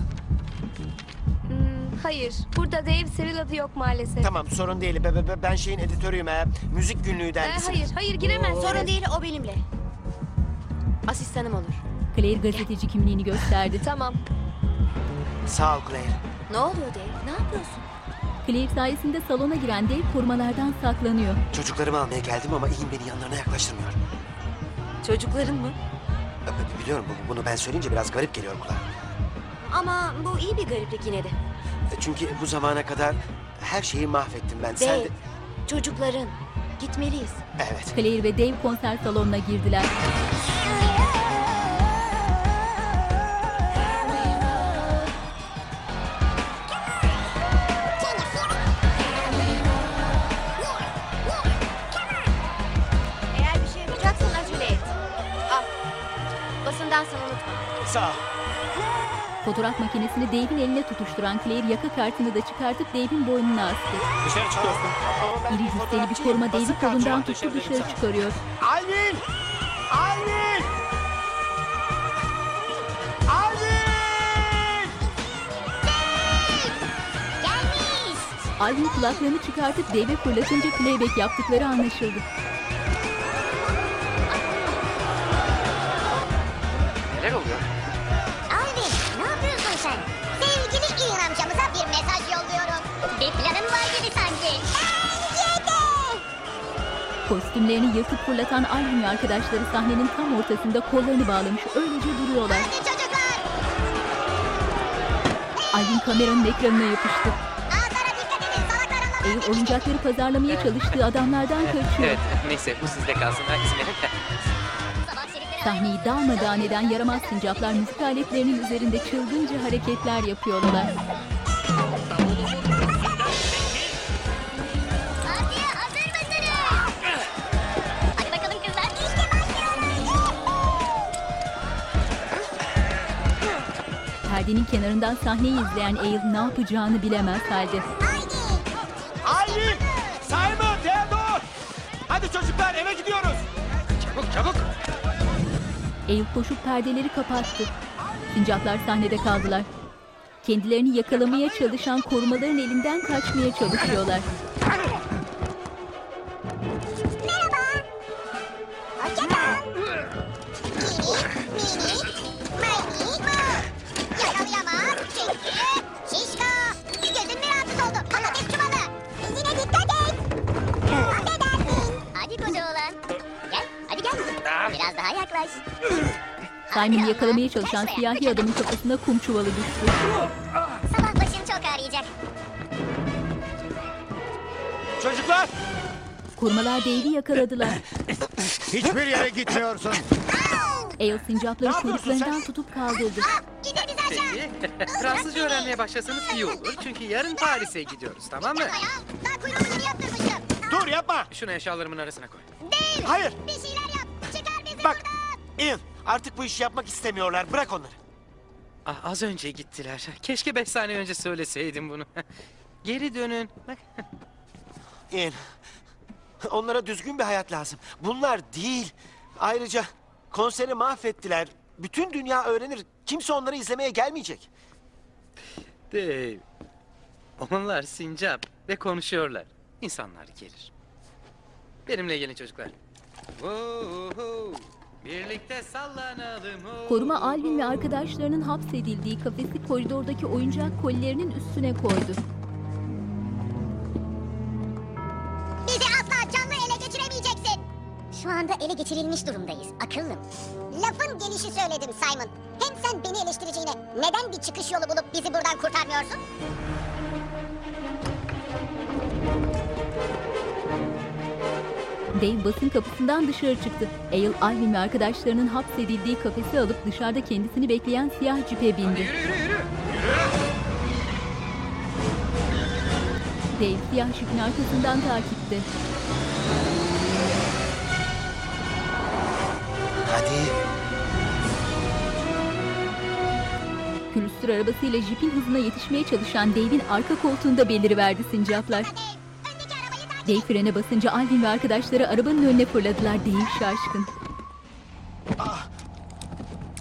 Hayır, burada Dave Seville adı yok maalesef. Tamam, sorun değil. Ben şeyin editörüyüm. Müzik günlüğü dergisinin. Hayır giremez. Sorun değil, o benimle. Asistanım olur. Claire gazeteci kimliğini gösterdi. Tamam. Sağ ol Claire. Ne oluyor Dave? Ne yapıyorsun? Claire sayesinde salona giren Dave korumalardan saklanıyor. Çocuklarımı almaya geldim ama Ian beni yanlarına yaklaştırmıyor. Çocukların mı? Biliyorum, bunu ben söyleyince biraz garip geliyor kulağa. Ama bu iyi bir gariplik yine de. Çünkü bu zamana kadar her şeyi mahvettim ben. Sen Dave, de... çocukların. Gitmeliyiz. Evet. Claire ve Dave konser salonuna girdiler. Eğer bir şey yapacaksan acele et. Al. Basından sana unutma. Sağ ol. Fotoğraf makinesini Dave'in eline tutuşturan Claire yaka kartını da çıkartıp Dave'in boynuna astı. Dışarı çıkıyorsun. İri cüsseli bir koruma Dave'i kolundan tuttu dışarı çıkarıyor. Alvin! Alvin! Alvin! Gelmiş. Alvin kulaklığını çıkartıp Dave'e fırlatınca playback yaptıkları anlaşıldı. Neler oluyor? Alvin, ne yapıyorsun sen? Sevgili Ian amcamıza bir mesaj yolluyorum. Bir planın var gibi sanki. Bence de. Kostümlerini yırtıp fırlatan Alvin ve arkadaşları sahnenin tam ortasında kollarını bağlamış öylece duruyorlar. Hadi çocuklar. Alvin kameranın ekranına yapıştı. Ağızlara dikkat edin, salaklar anlamaz. Eğil oyuncakları pazarlamaya çalıştığı adamlardan kaçıyor. Evet, neyse bu sizde kalsın. Ha, izin verin. Sahneyi darmadağın eden yaramaz sincaplar müzik aletlerinin üzerinde çılgınca hareketler yapıyorlar. Hadi, hazır mısınız? Hadi bakalım kızlar. İşte başlıyoruz. Perdenin kenarından sahneyi izleyen Eğil ne yapacağını bilemez halde. Alvin! Simon, Theodore! Hadi çocuklar eve gidiyoruz. Çabuk. Eğil koşup perdeleri kapattı. Sincaplar sahnede kaldılar. Kendilerini yakalamaya çalışan korumaların elinden kaçmaya çalışıyorlar. Merhaba. Hoşça kal. Minik, yakalayamaz çünkü şişko. Gözün mü rahatsız oldu? Patates çuvalı. Yüzüne dikkat et. Affedersin. Hadi koca oğlan. Gel, hadi gel. Biraz daha yaklaş. Simon'u yakalamaya çalışan siyahi adamın kafasına kum çuvalı düştü. Sabah başın çok ağrıyacak. Çocuklar! Korumalar Dave'i yakaladılar. Hiçbir yere gitmiyorsun. Eğil sincapları kuyruklarından tutup kaldırdı. Gideriz aşağı. Peki, Fransızca öğrenmeye başlasanız iyi olur. Çünkü yarın Paris'e gidiyoruz, tamam mı? Daha kuyruğumu yeni yaptırmışım. Dur yapma. Şunu eşyalarımın arasına koy. Değil. Hayır. Bir şeyler yap. Çıkar bizi Bak, buradan. Ian, artık bu işi yapmak istemiyorlar. Bırak onları. Az önce gittiler. Keşke 5 saniye önce söyleseydim bunu. Geri dönün. Bak. Ian, onlara düzgün bir hayat lazım. Bunlar değil. Ayrıca konseri mahvettiler. Bütün dünya öğrenir. Kimse onları izlemeye gelmeyecek. Dave. Onlar sincap ve konuşuyorlar. İnsanlar gelir. Benimle gelin çocuklar. Woo-hoo. Birlikte sallanalım. Koruma Alvin ve arkadaşlarının hapsedildiği kafesi koridordaki oyuncak kolilerinin üstüne koydu. Bizi asla canlı ele geçiremeyeceksin. Şu anda ele geçirilmiş durumdayız. Akıllım. Lafın gelişi söyledim Simon. Hem sen beni eleştireceğine neden bir çıkış yolu bulup bizi buradan kurtarmıyorsun? Dave basın kapısından dışarı çıktı. Eğil, Alvin ve arkadaşlarının hapsedildiği kafesi alıp dışarıda kendisini bekleyen siyah cipe bindi. Dave siyah jipin arkasından takipte. Hadi. Külüstür arabasıyla jipin hızına yetişmeye çalışan Dave'in arka koltuğunda beliriverdi sincaplar. Dave frene basınca Alvin ve arkadaşları arabanın önüne fırladılar. Dave şaşkın.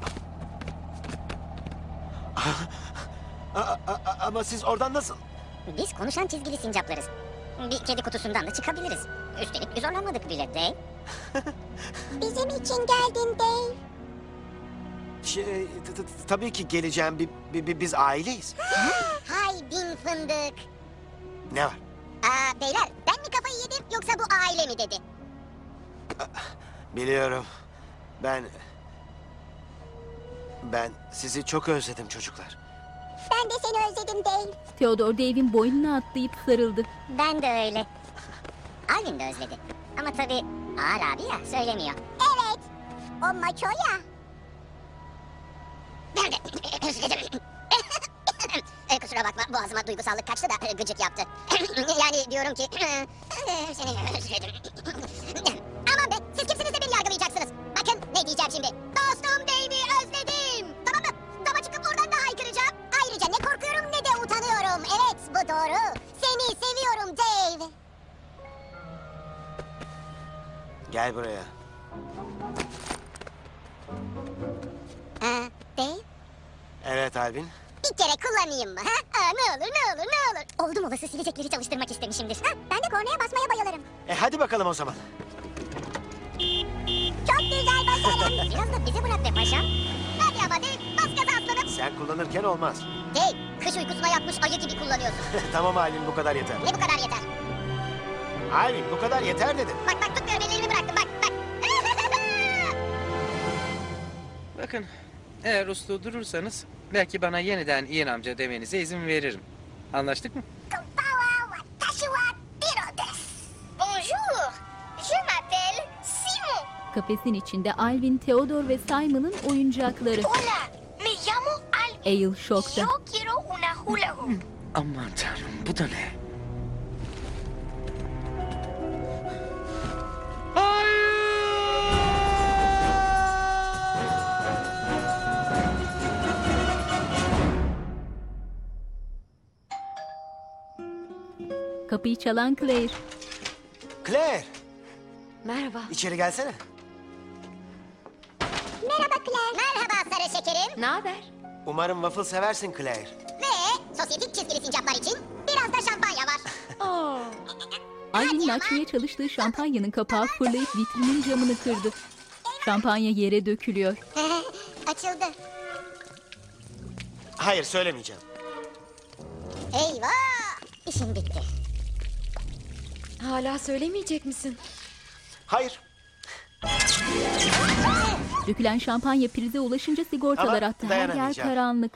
Ama siz oradan nasıl? Biz konuşan çizgili sincaplarız. Bir kedi kutusundan da çıkabiliriz. Üstelik biz zorlanmadık bile Dave. Bizim için geldin Dave. Tabii ki geleceğim. Biz aileyiz. Hay bin fındık. Ne var? Beyler ben mi kafayı yedim yoksa bu aile mi dedi? Biliyorum. Ben sizi çok özledim çocuklar. Ben de seni özledim Dave. Theodore Dave'in boynuna atlayıp sarıldı. Ben de öyle. Alvin de özledi. Ama tabii ağır abi ya söylemiyor. Evet. O maço ya. Ben de özledim. Kusura bakma boğazıma duygusallık kaçtı da gıcık yaptı. Yani diyorum ki seni özledim. Aman be siz kimsiniz de beni yargılayacaksınız. Bakın ne diyeceğim şimdi. Dostum Dave'i özledim. Tamam mı? Dama çıkıp oradan da haykıracağım. Ayrıca ne korkuyorum ne de utanıyorum. Evet bu doğru. Seni seviyorum Dave. Gel buraya. Dave? Evet Alvin. Bir kere kullanayım mı? Ha? Ne olur ne olur ne olur. Oldum olası silecekleri çalıştırmak istemişimdir. Ben de kornaya basmaya bayılırım. Hadi bakalım o zaman. Çok güzel başarım. Biraz da bizi bırak be paşam. Hadi ama Dave bas gaza aslanım. Sen kullanırken olmaz. Dave kış uykusuna yatmış ayı gibi kullanıyorsun. Tamam Alvin bu kadar yeter. Ne bu kadar yeter? Alvin bu kadar yeter dedim. Bak tutmuyorum ellerimi bıraktım bak. Bakın, eğer uslu durursanız belki bana yeniden Ian amca demenize izin veririm. Anlaştık mı? Bonjour. Je m'appelle Simon. Kafesin içinde Alvin, Theodore ve Simon'ın oyuncakları. Hola, me llamo Alvin. Ayle şokta. Yo quiero una hula hoop. Aman tanrım bu da ne? Kapıyı çalan Claire. Claire. Merhaba. İçeri gelsene. Merhaba Claire. Merhaba sarı şekerim. Ne haber? Umarım waffle seversin Claire. Ve sosyetik çizgili sincaplar için biraz da şampanya var. Alvin'in açmaya çalıştığı şampanyanın kapağı fırlayıp vitrinin camını kırdı. Şampanya yere dökülüyor. Açıldı. Hayır söylemeyeceğim. Eyvah. İşim bitti. Hala söylemeyecek misin? Hayır. Dökülen şampanya prize ulaşınca sigortalar Ama attı. Her yer dayanamayacağım. karanlık.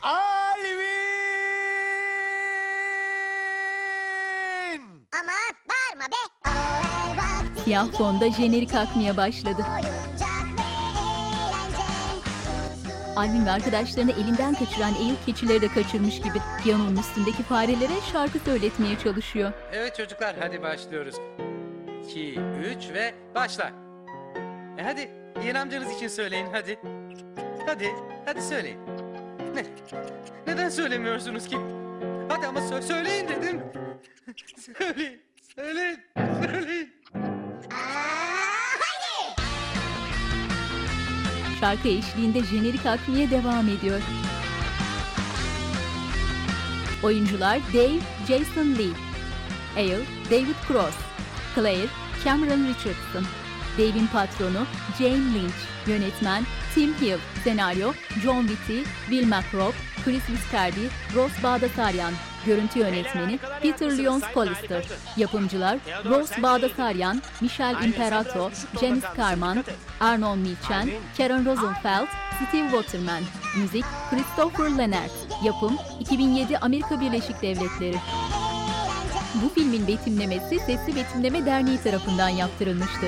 Ama bağırma be. Siyah fonda jenerik akmaya başladı. Alvin ve arkadaşlarını elinden kaçıran Ayle keçileri de kaçırmış gibi piyanonun üstündeki farelere şarkı söyletmeye çalışıyor. Evet çocuklar hadi başlıyoruz. 2, 3 ve başla. Hadi Ian amcanız için söyleyin hadi. Hadi söyleyin. Neden söylemiyorsunuz ki? Hadi ama söyleyin dedim. Söyleyin. Şarkı eşliğinde jenerik akmaya devam ediyor. Oyuncular Dave, Jason Lee, Ayle, David Cross, Claire, Cameron Richardson, Dave'in patronu Jane Lynch, yönetmen Tim Hill, senaryo John Vitti, Will McRobb, Chris Viscardi, Ross Bağdasaryan, görüntü yönetmeni Peter Lyons Collister, yapımcılar Ross Bağdasaryan, Michelle Imperato, Janice Carman, Arnon Milchan, Karen Rosenfeld, Steve Waterman, müzik Christopher Leonard, yapım 2007 Amerika Birleşik Devletleri. Bu filmin betimlemesi Sesli Betimleme Derneği tarafından yaptırılmıştır.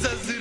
sazı